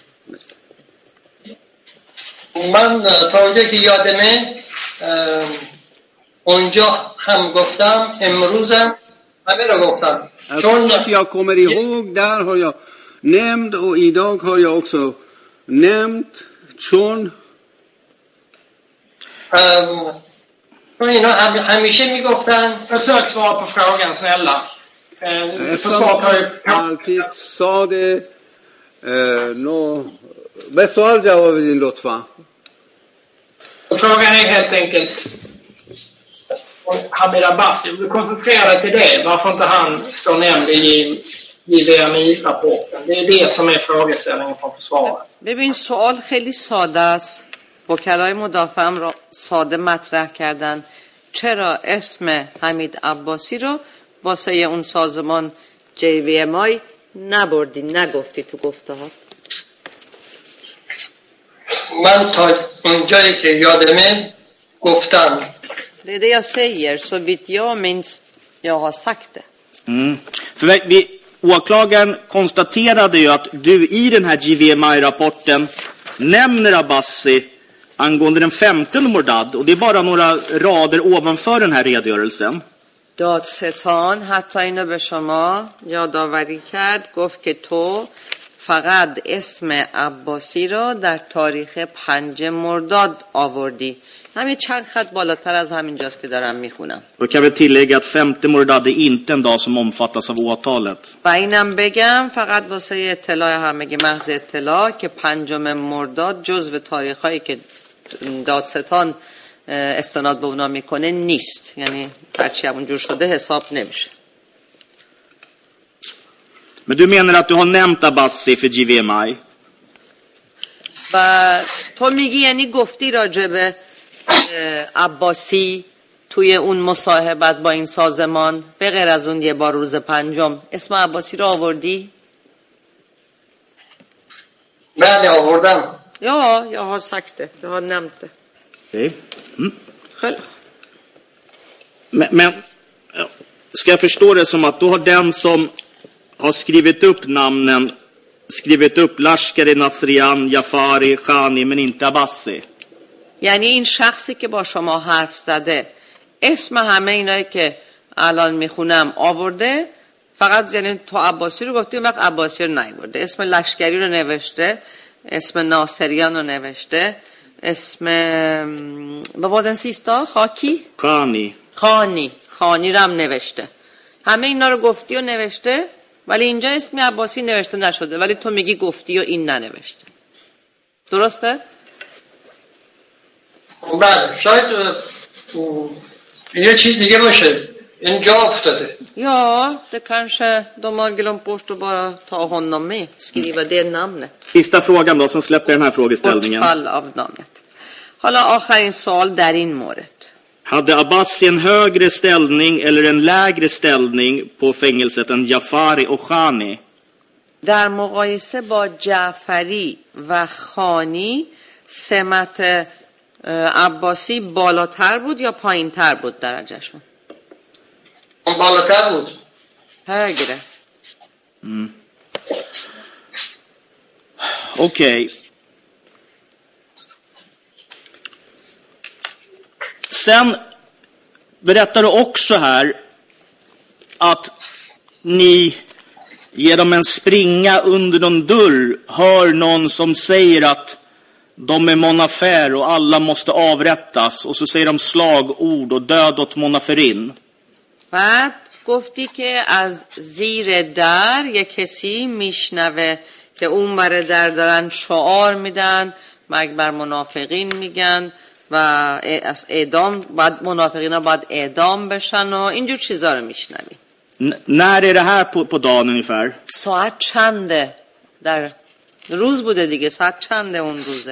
من تا اونجا که یادمه اونجا هم گفتم امروزم همه رو گفتم. چون jag kommer ihåg där har jag nämnt och idag har jag också nämnt چون چون اینا همیشه میگفتن. Försök svara på frågan snälla. alltid sa det nå به سوال جواب بدین لطفا. Frågan är helt enkelt Hamid Abbasi. Du koncentrerar dig till det. Varför inte han står nämnd i G V M I-rapporten? Det är det som är frågeställningen från försvaret. ببین سوال خیلی ساده است. وکلای مدافعم را ساده مطرح کردن. چرا اسم حمید عباسی رو واسه اون سازمان جی وی ام آی نبردی، نگفتی تو گفته ها؟ من تا اونجایی که یادمه گفتم. Det är det jag säger, så vitt jag minns jag har sagt det. Mm. För vi, åklagaren konstaterade ju att du i den här G V M I-rapporten nämner Abbasi angående den femtonde Mordad, och det är bara några rader ovanför den här redogörelsen. دادستان حتی اینو به شما یادآوری کرد، گفت که تو فقط اسم عباسی را در تاریخ پنج مرداد آوردی. همین چند خط بالاتر از همینجاست که دارم میخونم. Då kan vi tillägga att femte Mordad är inte en dag som omfattas av åtalet. و اینم بگم فقط واسه اطلاع همگی محض اطلاع که پنجم مرداد جزو تاریخایی که دادستان استناد به اونا میکنه نیست، یعنی هرچی همونجور شده حساب نمیشه. Men du menar att du har nämnt Abbasi för G V M I? و تو میگی یعنی گفتی راجع به عباسی توی اون مصاحبت با این سازمان به غیر از اون یه بار روز پنجم اسم عباسی رو آوردی؟ بله آوردم. Ja, jag har sagt det. Jag har nämnt det. Okej. Mm. Själv. Men, men ska jag förstå det som att då har den som har skrivit upp namnen skrivit upp Lashkari, Nasrian, Jafari, Khani men inte Abbasi? یعنی این شخصی که با شما حرف زده اسم همه اینایی که الان میخونم آورده، فقط یعنی تو عباسی رو گفتی، اون وقت عباسی رو نیورده. اسم لشکری رو نوشته، اسم ناصریان رو نوشته، اسم با den sista خاکی خانی خانی خانی رو هم نوشته. همه اینا رو گفتی و نوشته، ولی اینجا اسم عباسی نوشته نشده، ولی تو میگی گفتی و این ننوشته. درسته؟ بله شاید یه چیز دیگه باشه اینجا افتاده. Ja, det kanske de har glömt bort att bara ta honom med, skriva det namnet. Sista frågan då, som släpper den här frågeställningen. Bortfall av namnet. حالا آخرین سوال در این مورد. Hade Abbasi en högre ställning eller en lägre ställning på fängelset än Jafari och Khani? در مقایسه با جعفری و خانی سمت عباسی بالاتر بود یا پایینتر بود درجهشون؟ بالاتر بود. högre. Mm. Okej. Okay. Sen berättar du också här att ni genom en springa under någon dörr hör någon som säger att de är monafer och alla måste avrättas, och så säger de slagord och död åt monaferin. بعد گفتی که از زیر در یک کسی میشنوه که اون بر در دارن شعار میدن، مرگ بر منافقین میگن و از اعدام بعد منافقین ها باید اعدام بشن و اینجور چیزا رو میشنوی. När är det här på, på dagen ungefär? ساعت چنده؟ در روز بوده دیگه، ساعت چنده اون روزه؟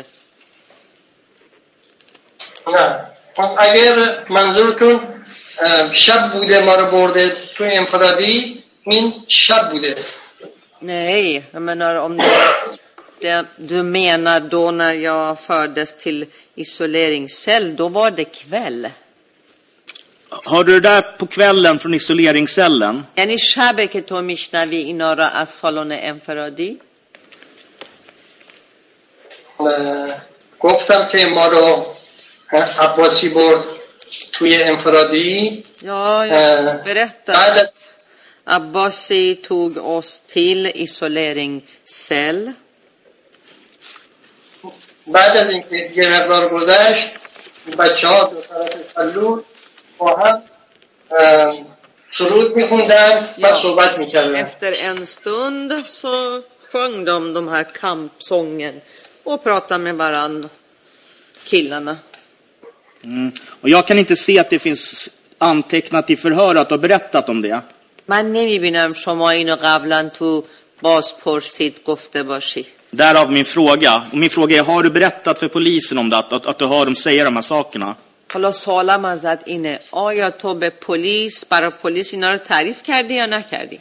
نه اگر منظورتون شب بوده ما رو برده توی انفرادی، این شب بوده. Nej, jag menar om det, det du menar då när jag fördes till isoleringscell, då var det kväll. Har du det där på kvällen från isoleringscellen? یعنی شبه که تو میشنوی اینا را از سالن انفرادی؟ گفتم که ما رو عباسی برد توی انفرادی. Ja, jag berättade att Abbasi tog oss till isoleringscell. بعد از اینکه یه مقدار گذشت بچه ها دو طرف سلول با هم سرود میخوندن و صحبت میکردن. Efter en stund så sjöng de de här kampsången och pratade med varann, killarna. Mm. Och jag kan inte se att det finns antecknat i förhör att du har berättat om det. من نمیبینم شما اینو قبلا تو بازپرسید گفته باشی. Därav min fråga. Och min fråga är, har du berättat för polisen om det? Att, att, att du hör dem säga de här sakerna? حالا سوالم ازت اینه، آیا تو به پلیس برای پلیس اینا رو تعریف کردی یا نکردی؟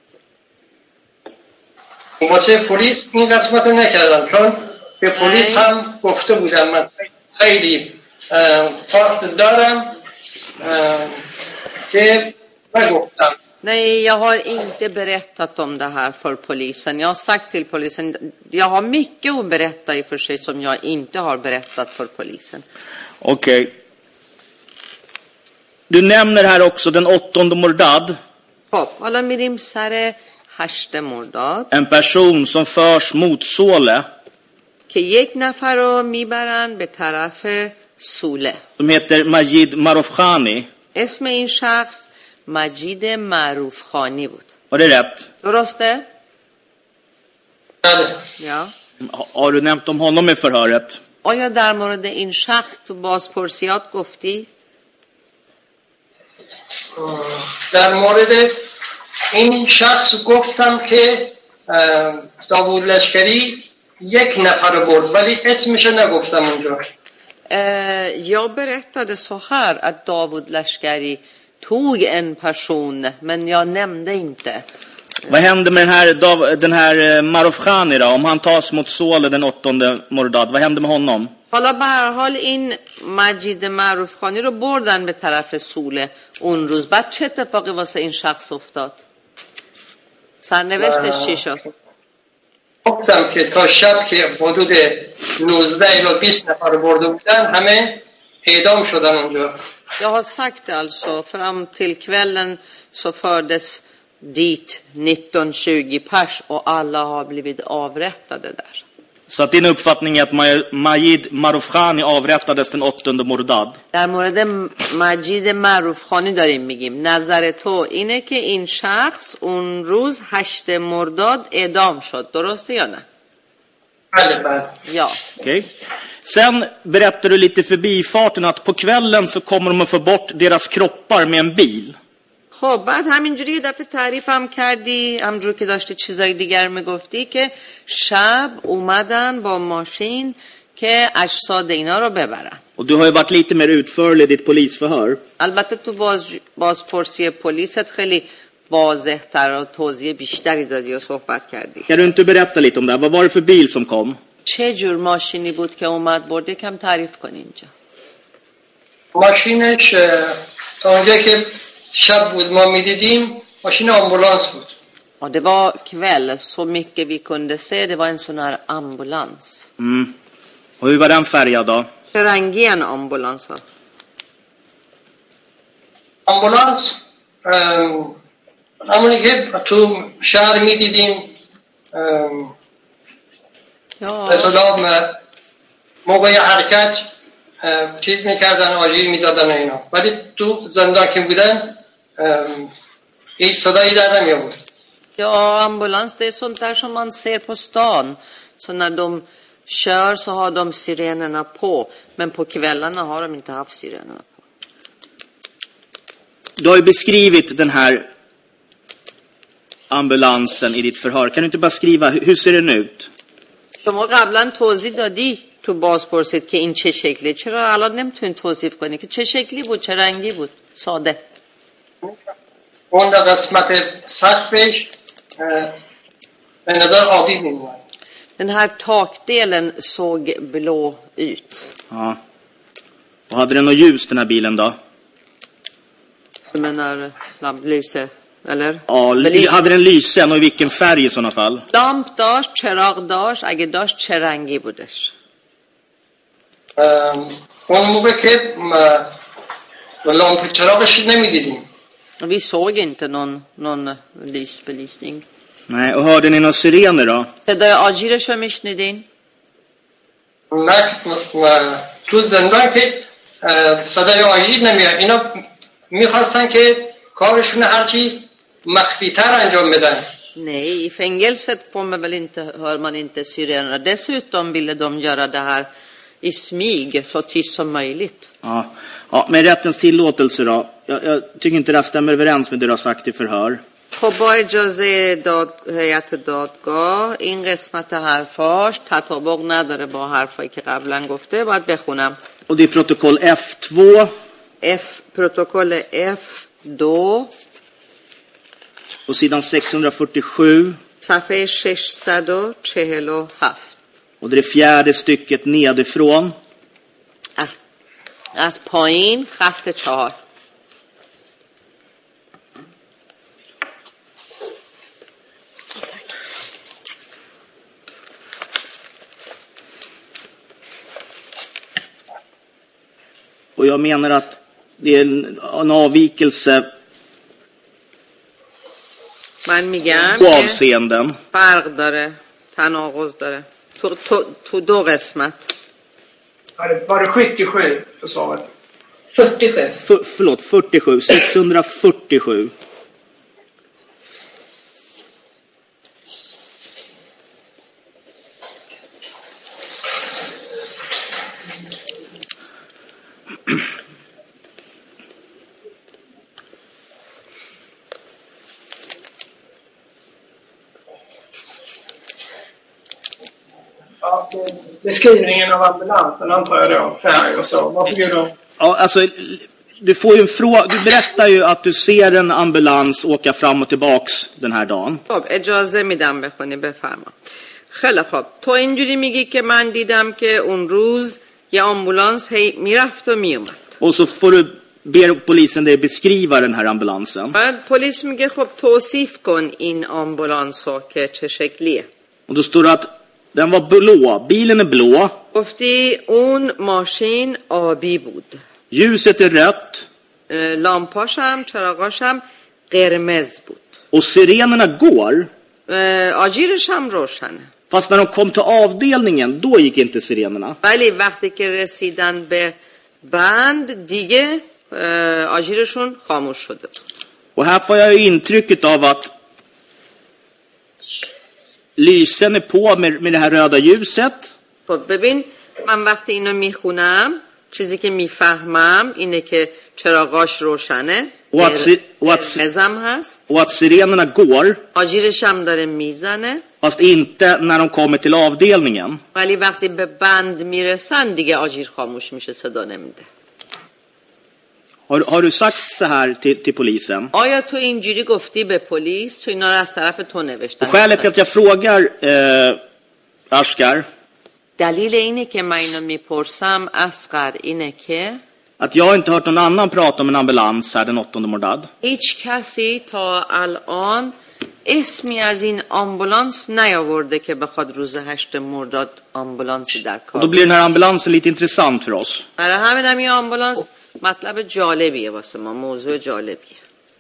واسه پلیس این قسمت نکردم، چون به پلیس هم گفته بودم من خیلی فرق دارم که نگفتم. Nej, jag har inte berättat om det här för polisen. Jag har sagt till polisen, jag har mycket att berätta i för sig som jag inte har berättat för polisen. Okej. Okay. Du nämner här också den åttonde Mordad. خب حالا میریم سر هشت مرداد. En person som förs mot Sole. که یک نفر رو میبرن به طرف سوله. Som heter Majid Marofkhani. اسم این شخص مجید معروف خانی بود. Var det rätt? درسته؟ بله. Ja. Har du nämnt om honom i förhöret? آیا در مورد این شخص تو بازپرسیات گفتی؟ در مورد این شخص گفتم که داوود لشکری یک نفر برد، ولی اسمشو نگفتم اونجا. Eh, jag berättade så här att Davud Lashkari tog en person, men jag nämnde inte. Vad händer med den här, den här Maruf Khani då? Om han tas mot Sole den åttonde Mordad, vad händer med honom? حالا به هر حال این مجید معروف خانی رو بردن به طرف سوله اون روز. بعد چه اتفاقی واسه این شخص افتاد؟ سرنوشتش چی شد؟ گفتم که تا شب که حدود نوزده الی بیست نفر برده بودن همه اعدام شدن اونجا. Jag har sagt alltså, fram till kvällen så fördes dit nitton tjugo pers och alla har blivit avrättade där. Så att din uppfattning är att Majid Maruf Khani avrättades den åttonde Mordad. در مورد مجید معروف خانی داریم میگیم. نظر تو اینه که این شخص اون روز هشت مرداد اعدام شد. درسته یا نه؟ بله بله. Ja. Okej. Okay. Sen berättar du lite förbifarten att på kvällen så kommer de att få bort deras kroppar med en bil. خب بعد همینجوری یه دفعه تعریف هم کردی، همجور که داشتی چیزای دیگر میگفتی که شب اومدن با ماشین که اجساد اینا رو ببرن. Och du har ju varit lite mer utförlig i ditt polisförhör. البته تو باز بازپرسی پلیست خیلی واضح تر و توضیح بیشتری دادی و صحبت کردی. Kan du inte berätta lite om det? Vad var det för bil som kom? چه جور ماشینی بود که اومد برده؟ کم تعریف کن اینجا. ماشینش تا اونجا که شب بود ما میدیدیم ماشین آمبولانس بود. Ja, det var kväll, så mycket vi kunde se. Det var en sån här ambulans. Mm. Och hur var den färgad då? رنگی en ambulans va? آمبولانس همونی که تو شهر میدیدیم مثلا موقع حرکت چیز میکردن آژیر میزدن اینا ولی تو زندان که بودن هیچ صدایی در نمیآورد. Ja, ambulans det är sånt där som man ser på stan. Så när de kör så har de sirenerna på. Men på kvällarna har de inte haft sirenerna på. Du har ju beskrivit den här ambulansen i ditt förhör. Kan du inte bara skriva, hur ser den ut? شما قبلا توضیح دادی تو باز پرسید که این چه شکلی. چرا الان نمیتونید توصیف کنی که چه شکلی بود، چه رنگی بود؟ ساده. اون قسمت سقفش به نظر آبی میومد. Den här takdelen såg blå ut. Ja. Och hade den något ljus den här bilen då? Du menar lamplyse eller? Ja, Belys- hade den lysen och i vilken färg i sådana fall? لامپ داشت، چراغ داشت، اگه داشت چه رنگی بودش؟ اون موقع که لامپ چراغش نمیدیدیم. Vi såg inte någon, någon lysbelysning. Nej, och hörde ni några sirener då? صدای آژیرش رو میشنیدین؟ نه تو زندان که صدای آژیر نمیاد. اینا میخواستن که کارشون هرچی مخفی‌تر انجام بدن. Nej, i fängelset kommer väl inte, hör man inte sirenerna. Dessutom ville de göra det här i smyg, så tyst som möjligt. Ja, ja med rättens tillåtelse då. Jag, jag tycker inte det stämmer överens med det du har sagt i förhör. خب با اجازه داد هیئت دادگاه این قسمت حرفاش تطابق نداره با حرفایی که قبلا گفته. باید بخونم. Och det är protokoll F två. F protokoll F två. Och sidan sexhundrafyrtiosju. صفحه ششصد و چهل و هفت. Och det är fjärde stycket nedifrån. از از پایین خط چهار. Och jag menar att det är en, en avvikelse من میگم på avseenden. فرق داره، تناقض داره تو, تو, تو دو قسمت. Var det sjuttiosju för svaret? fyrtiosju. F- förlåt, fyrtiosju. sexhundrafyrtiosju. Ja, det beskrivningen av ambulansen, antar jag då, färg och så. Varför är då? Ja, alltså, du får ju en fråga. Du berättar ju att du ser en ambulans åka fram och tillbaks den här dagen. خب اجازه میدم بخونی بفرما. خیلی خوب تو اینجوری میگی که من دیدم که اون روز یه آمبولانس هی میرفت و میومد. Och så får du be polisen dig beskriva den här ambulansen. بعد پلیس میگه خب توصیف کن این آمبولانسو که چه شکلیه. Och då står det att den var blå. Bilen är blå. گفتی اون ماشین آبی بود. Ljuset är rött. لامپاشم چراغاشم قرمز بود. Och sirenerna går. آجیرش هم روشنه. Fast när de kom till avdelningen, då gick inte sirenerna. ولی وقتی که رسیدن به بند دیگه آجیرشون خاموش شده بود. Och här får jag ju intrycket av att lysen är på med, med det här röda ljuset. خب ببین من وقتی اینو میخونم چیزی که میفهمم اینه که چراغاش روشنه. قرمزم هست. Och att sirenerna går. آجیرش هم داره میزنه. Fast inte när de kommer till avdelningen. ولی وقتی به بند میرسن دیگه آجیر خاموش میشه صدا نمیده. Har, har du sagt så här till, till polisen? آیا تو اینجوری گفتی به پلیس؟ تو اینا رو از طرف تو نوشتن. Skälet till att jag frågar eh, Asghar. دلیل اینه که من اینو میپرسم اصغر اینه که att jag inte hört någon annan prata om en ambulans här den åttonde Mordad. هیچ کسی تا الان اسمی از این آمبولانس نیاورده که بخواد روز هشت مرداد آمبولانسی در کار. Då blir den här ambulansen lite intressant för oss. برای همین هم این آمبولانس مطلب جالبیه واسه ما، موضوع جالبیه.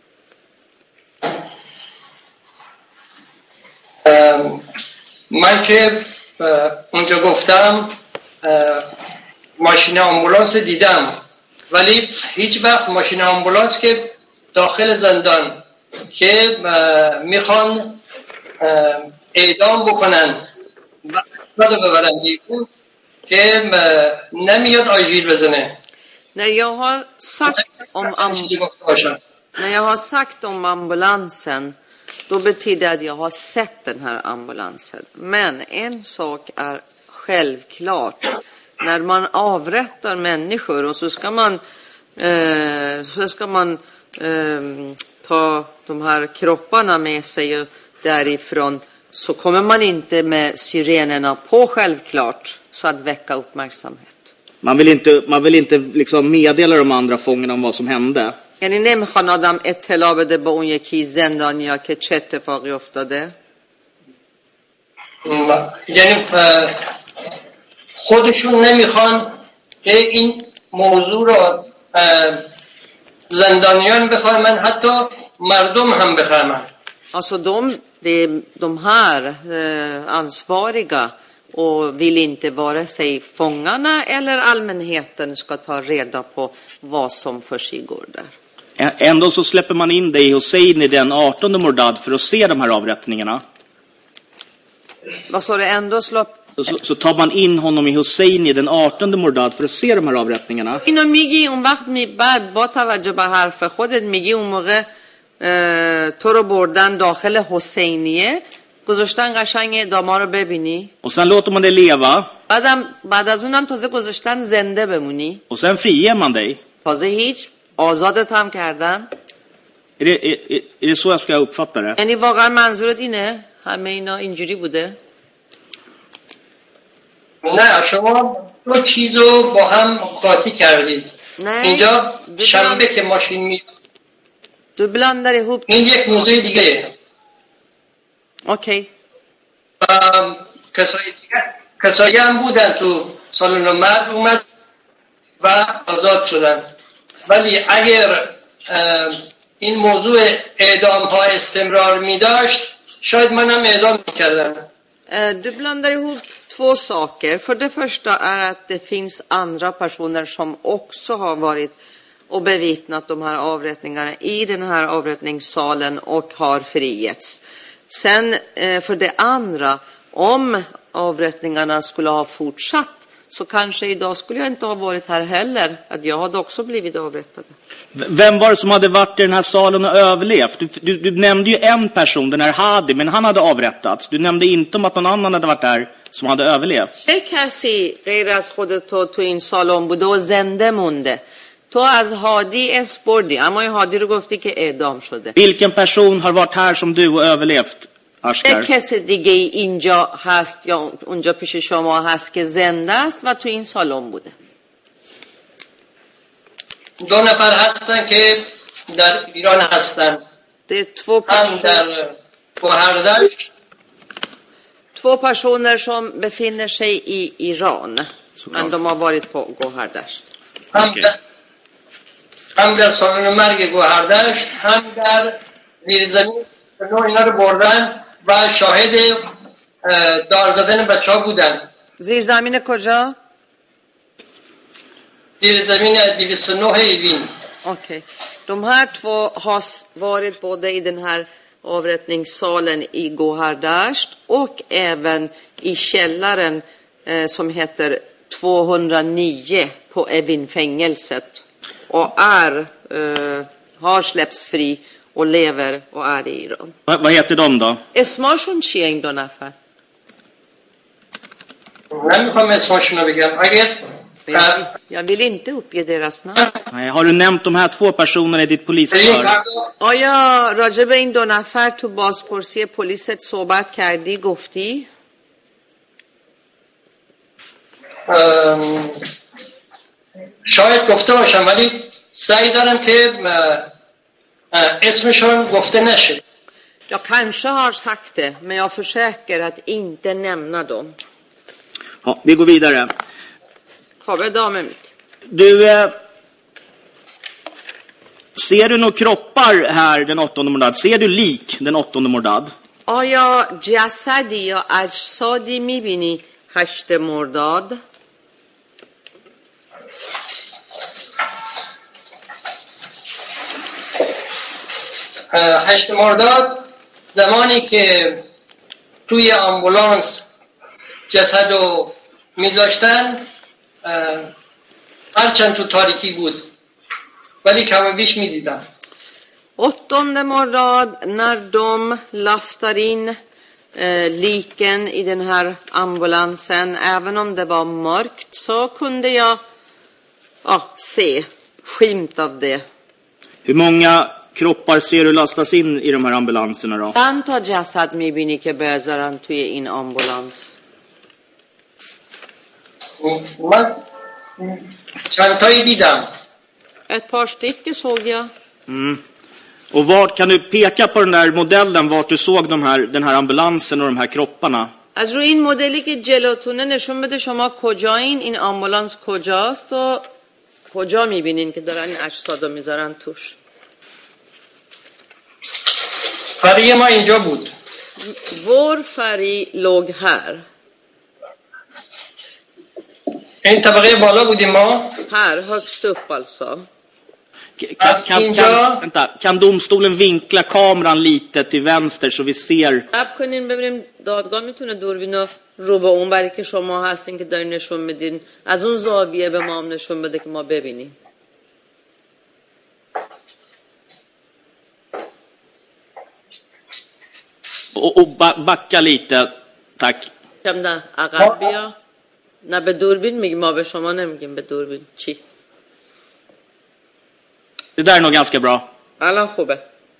من که اونجا گفتم ماشین آمبولانس دیدم، ولی هیچ وقت ماشین آمبولانس که داخل زندان که میخوان اعدام بکنن و بعد ببرن بیرون که نمیاد آژیر بزنه. När jag har sagt om am- när jag har sagt om ambulansen, då betyder det att jag har sett den här ambulansen. Men en sak är självklart. När man avrättar människor och så ska man eh, så ska man eh, ta de här kropparna med sig därifrån, så kommer man inte med sirenerna på självklart så att väcka uppmärksamhet. Man vill inte, man vill inte liksom meddela de andra fångarna om vad som hände. یعنی نمیخوان آدم اطلاع بده به اون یکی زندانیا که چه اتفاقی افتاده؟ یعنی خودشون نمیخوان که این موضوع رو زندانیان بفهمن، حتی مردم هم بفهمن. Alltså de, de, de här eh, ansvariga och vill inte vare sig fångarna eller allmänheten ska ta reda på vad som försiggår där. Ändå så släpper man in dig Hussein i den artonde Mordad för att se de här avrättningarna. Vad sa du? Ändå släpp... Så, så, så tar man in honom i Hussein i den artonde Mordad för att se de här avrättningarna. اینو میگی اون وقت می بعد با توجه به حرف خودت میگی اون موقع تو رو بردن داخل حسینیه گذاشتن قشنگ داما رو ببینی. Och sen låter man dig leva. بعدم بعد از اونم تازه گذاشتن زنده بمونی. Och sen friger man dig. تازه هیچ آزادت هم کردن. Är det, är, är det så jag ska uppfatta det? یعنی واقعا منظورت اینه همه اینا اینجوری بوده؟ نه، شما دو چیزو با هم قاطی کردید. اینجا شنبه که ماشین می Du blandar ihop. این یک موضوع دیگه. Okej. کسایی دیگه کسایی هم بودن تو سالن مرد اومد و آزاد شدن، ولی اگر این موضوع اعدام ها استمرار می داشت شاید منم اعدام می کردم. Du blandar ihop två saker. För det första är att det finns andra personer som också har varit och bevittnat de här avrättningarna i den här avrättningssalen och har frigetts. Sen för det andra, om avrättningarna skulle ha fortsatt så kanske idag skulle jag inte ha varit här heller. Att jag hade också blivit avrättad. Vem var det som hade varit i den här salen och överlevt? Du, du, du nämnde ju en person, den här Hadi, men han hade avrättats. Du nämnde inte om att någon annan hade varit där som hade överlevt. چه کسی غیر از خودت تو تو این سالن بوده و زنده مونده؟ تو از هادی اس بردی اما این هادی رو گفتی که اعدام شده. Vilken person har varit här som du och överlevt, Ashkar? چه کسی دیگه اینجا هست یا اونجا پیش شما هست که زنده است و تو این سالن بوده؟ دو نفر هستن که در ایران هستن. Det är två هم در personer, گوهردشت två personer som befinner sig i Iran. Men de har varit på Gohardasht. هم Okej. در هم در سالن مرگ گوهردشت هم در زیر زمین اینا رو بردن و شاهد اه، دار زدن بچه ها بودن. زیر زمین کجا؟ زیر زمین دویست و نه ایوین. Okej. De här två har s- varit både i den här avrättningssalen i Gohardasht och även i källaren eh, som heter tvåhundranio på Evin-fängelset och är, eh, har släppts fri och lever och är i Iran. Va, vad heter de då? اسمشون چیه این دو نفر؟ نمیخوام اسمشون رو بگم. اگر Jag, jag vill inte uppge deras namn. Nej, har du nämnt de här två personerna i ditt این polisförhör? آیا راجع به این دو نفر تو بازپرسی پلیست صحبت کردی گفتی؟ ام، شاید گفته باشم ولی سعی دارم که اه، اه، اسمشون گفته نشه. Jag kanske har sagt det, men jag försöker att inte nämna dem. Ja, vi går vidare. خب ادامه میدیم. Du, eh, ser du några kroppar här den åttonde Mordad? Ser du lik den åttonde Mordad? آیا جسدی یا اجسادی میبینی هشت مرداد؟ اه، هشت مرداد زمانی که توی آمبولانس جسد رو میذاشتن هرچند تو تاریکی بود ولی کم و بیش میدیدم. Åttonde morgon när de lastar in eh, liken i den här ambulansen, även om det var mörkt, så kunde jag ja, se skymt av det. Hur många kroppar ser du lastas in i de här ambulanserna då? چند تا جسد میبینی که بذارن توی این آمبولانس؟ من چند تایی دیدم. Ett par stycken såg jag. Mm. Och vart kan du peka på den där modellen vart du såg de här, den här ambulansen och de här kropparna? از روی این مدلی که جلوتونه نشون بده شما کجایین، این آمبولانس کجاست و کجا میبینین که دارن این اجسادو میذارن توش. فریه ما اینجا بود. Vår färg låg här. این طبقه بالا بودیم ما. Här, högst upp alltså. Kan, kan, kan, vänta, kan domstolen vinkla kameran lite till vänster så vi ser? صبر کنین ببینیم دادگاه میتونه دوربینو رو به اون بری که شما هستین که دارین نشون میدین از اون زاویه به ما هم نشون بده که ما ببینیم. Och, och ba, backa lite, tack. کم نه عقب بیا. نه به دوربین میگیم، ما به شما نمیگیم به دوربین. چی؟ Det där är nog ganska bra. الان خوبه.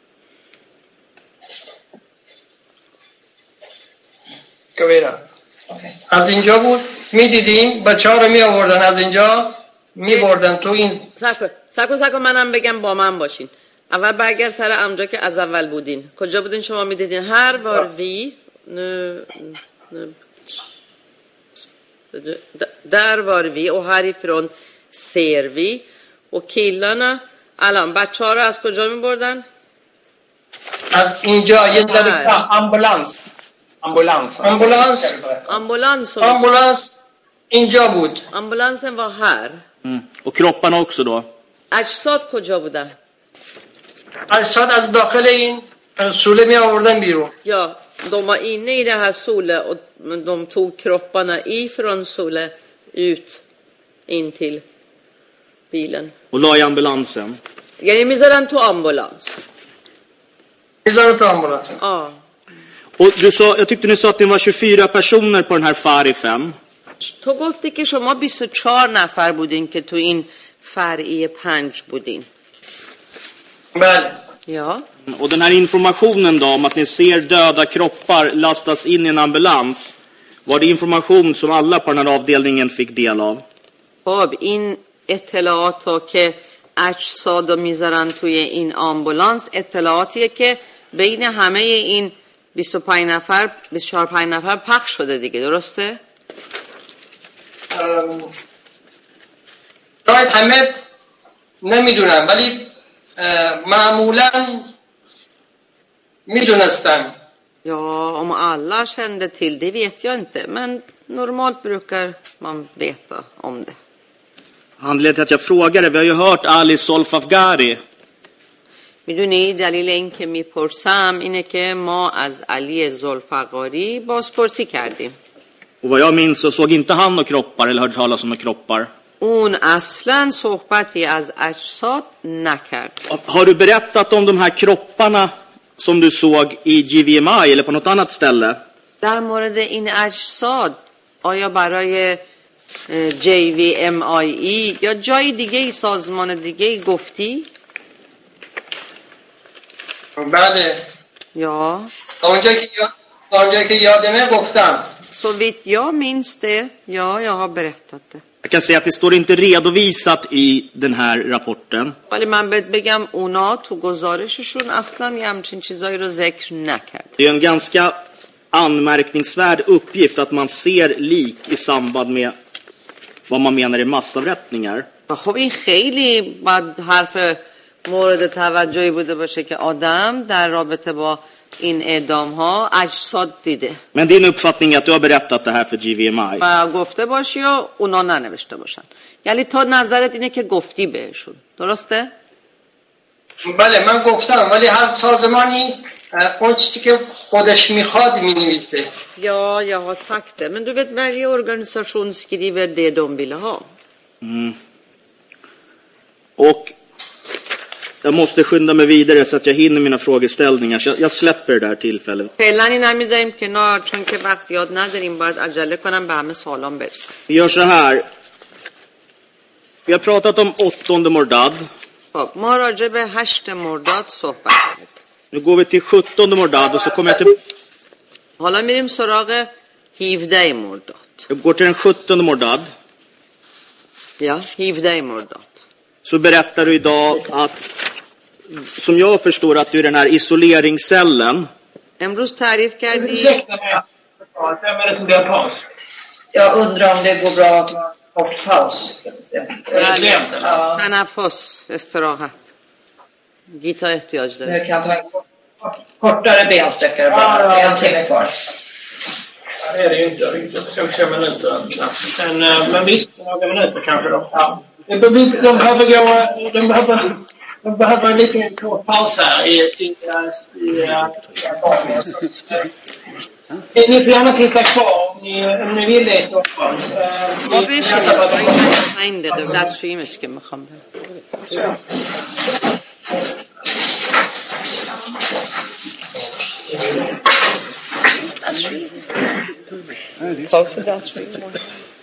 از اینجا بود میدیدیم بچه ها رو می آوردن از اینجا می بردن تو این. سکو سکو سکو منم بگم با من باشین. اول برگرد سر امجا که از اول بودین. کجا بودین شما میدیدین؟ هر var vi nu, nu där var vi och härifrån ser vi och killarna الان بچه ها رو از کجا می بردن؟ از اینجا یه ذره ambulans. Ambulans. آمبولانس آمبولانس آمبولانس اینجا بود. آمبولانسen var här. Mm. Och kropparna också då? اجساد کجا بودن؟ اجساد از داخل این سوله می آوردن بیرون. Ja, de var inne i det här Sole och de tog kropparna ifrån Sole ut in till bilen. Och la i ambulansen? یعنی میذارن تو آمبولانس. میذارن تو آمبولانس. آه. Och du sa, jag tyckte ni sa att det var tjugofyra personer på den här Farifen. تو گفتی که شما بیست و چهار نفر بودین که تو این فرعی پنج بودین. Men Ja. Och den här informationen då om att ni ser döda kroppar lastas in i en ambulans, var det information som alla på den här avdelningen fick del av? خب این اطلاعات رو که اجساد رو میذارن توی این آمبولانس اطلاعاتیه که بین همه این بیست و پنج نفر بیست و چهار پنج نفر پخش شده دیگه، درسته؟ شاید همه نمیدونم ولی معمولا میدونستم. Ja, om alla kände till det vet jag inte, men normalt brukar man veta om det. Anledningen till att jag frågar det, vi har ju hört Ali Solfafgari. میدونی دلیل این که میپرسم اینه که ما از علی زلفقاری بازپرسی کردیم. Och vad jag minns så såg inte han några kroppar eller hörde talas om några kroppar. اون اصلا صحبتی از اجساد نکرد. Har du berättat om de här kropparna som du såg i G V M I eller på något annat ställe? در مورد این اجساد آیا برای جی وی ام آی ای یا جای دیگه سازمان دیگه گفتی؟ بله. Ja. اونجا که اونجا که یادمه گفتم. Så vitt jag minns det, ja, jag har berättat det. Jag kan säga att det står inte redovisat i den här rapporten. ولی من بهت بگم اونا تو گزارششون اصلا یه همچین چیزایی رو ذکر نکرد. Det är en ganska anmärkningsvärd uppgift att man ser lik i samband med vad man menar är massavrättningar. خب این خیلی باید حرف مورد توجهی بوده باشه که آدم در رابطه با این اعدام ها اجساد دیده. Men din uppfattning är att du har berättat det här för G V M I. و گفته باشی یا اونا ننوشته باشن. یعنی تو نظرت اینه که گفتی بهشون. درسته؟ بله من گفتم ولی هر سازمانی اون چیزی که خودش میخواد مینویسه. Ja, jag har sagt det. Men du vet, varje organisation skriver det de vill ha. Mm. Och jag måste skynda mig vidare så att jag hinner mina frågeställningar. Så jag, jag släpper det här tillfället. فعلا این نمیذاریم کنار چون که وقت زیاد نداریم، باید عجله کنم به همه سوالام برسیم. Vi gör så här. Vi har pratat om åttonde Mordad. خب ما راجع به هشت مرداد صحبت کردیم. Nu går vi till sjuttonde Mordad och så kommer jag till... حالا میریم سراغ هفده مرداد. Jag går till den sjuttonde Mordad. Ja, هفده مرداد. Så berättar du idag att, som jag förstår, att du är den här isoleringscellen. امروز تعریف کردی. Ursäkta mig. Vem är det som blir paus? Jag undrar om det går bra att ha kort paus. Ja. تنفس استراحت. گیتا احتیاج داره. Jag kan ta en kortare bensträckare bara. Det är en timme kvar. Ja, det är det ju inte. Riktigt två minuter. Men, men visst, några minuter kanske då. Ja. De behöver gå, de behöver, de behöver en liten kort paus här i, i, i, i ni får gärna titta kvar om ni, om ni vill det i Stockholm. ما بشینیم پنج دقیقه دستشوییمش که میخوام برم. دستشویی پاوس دستشویی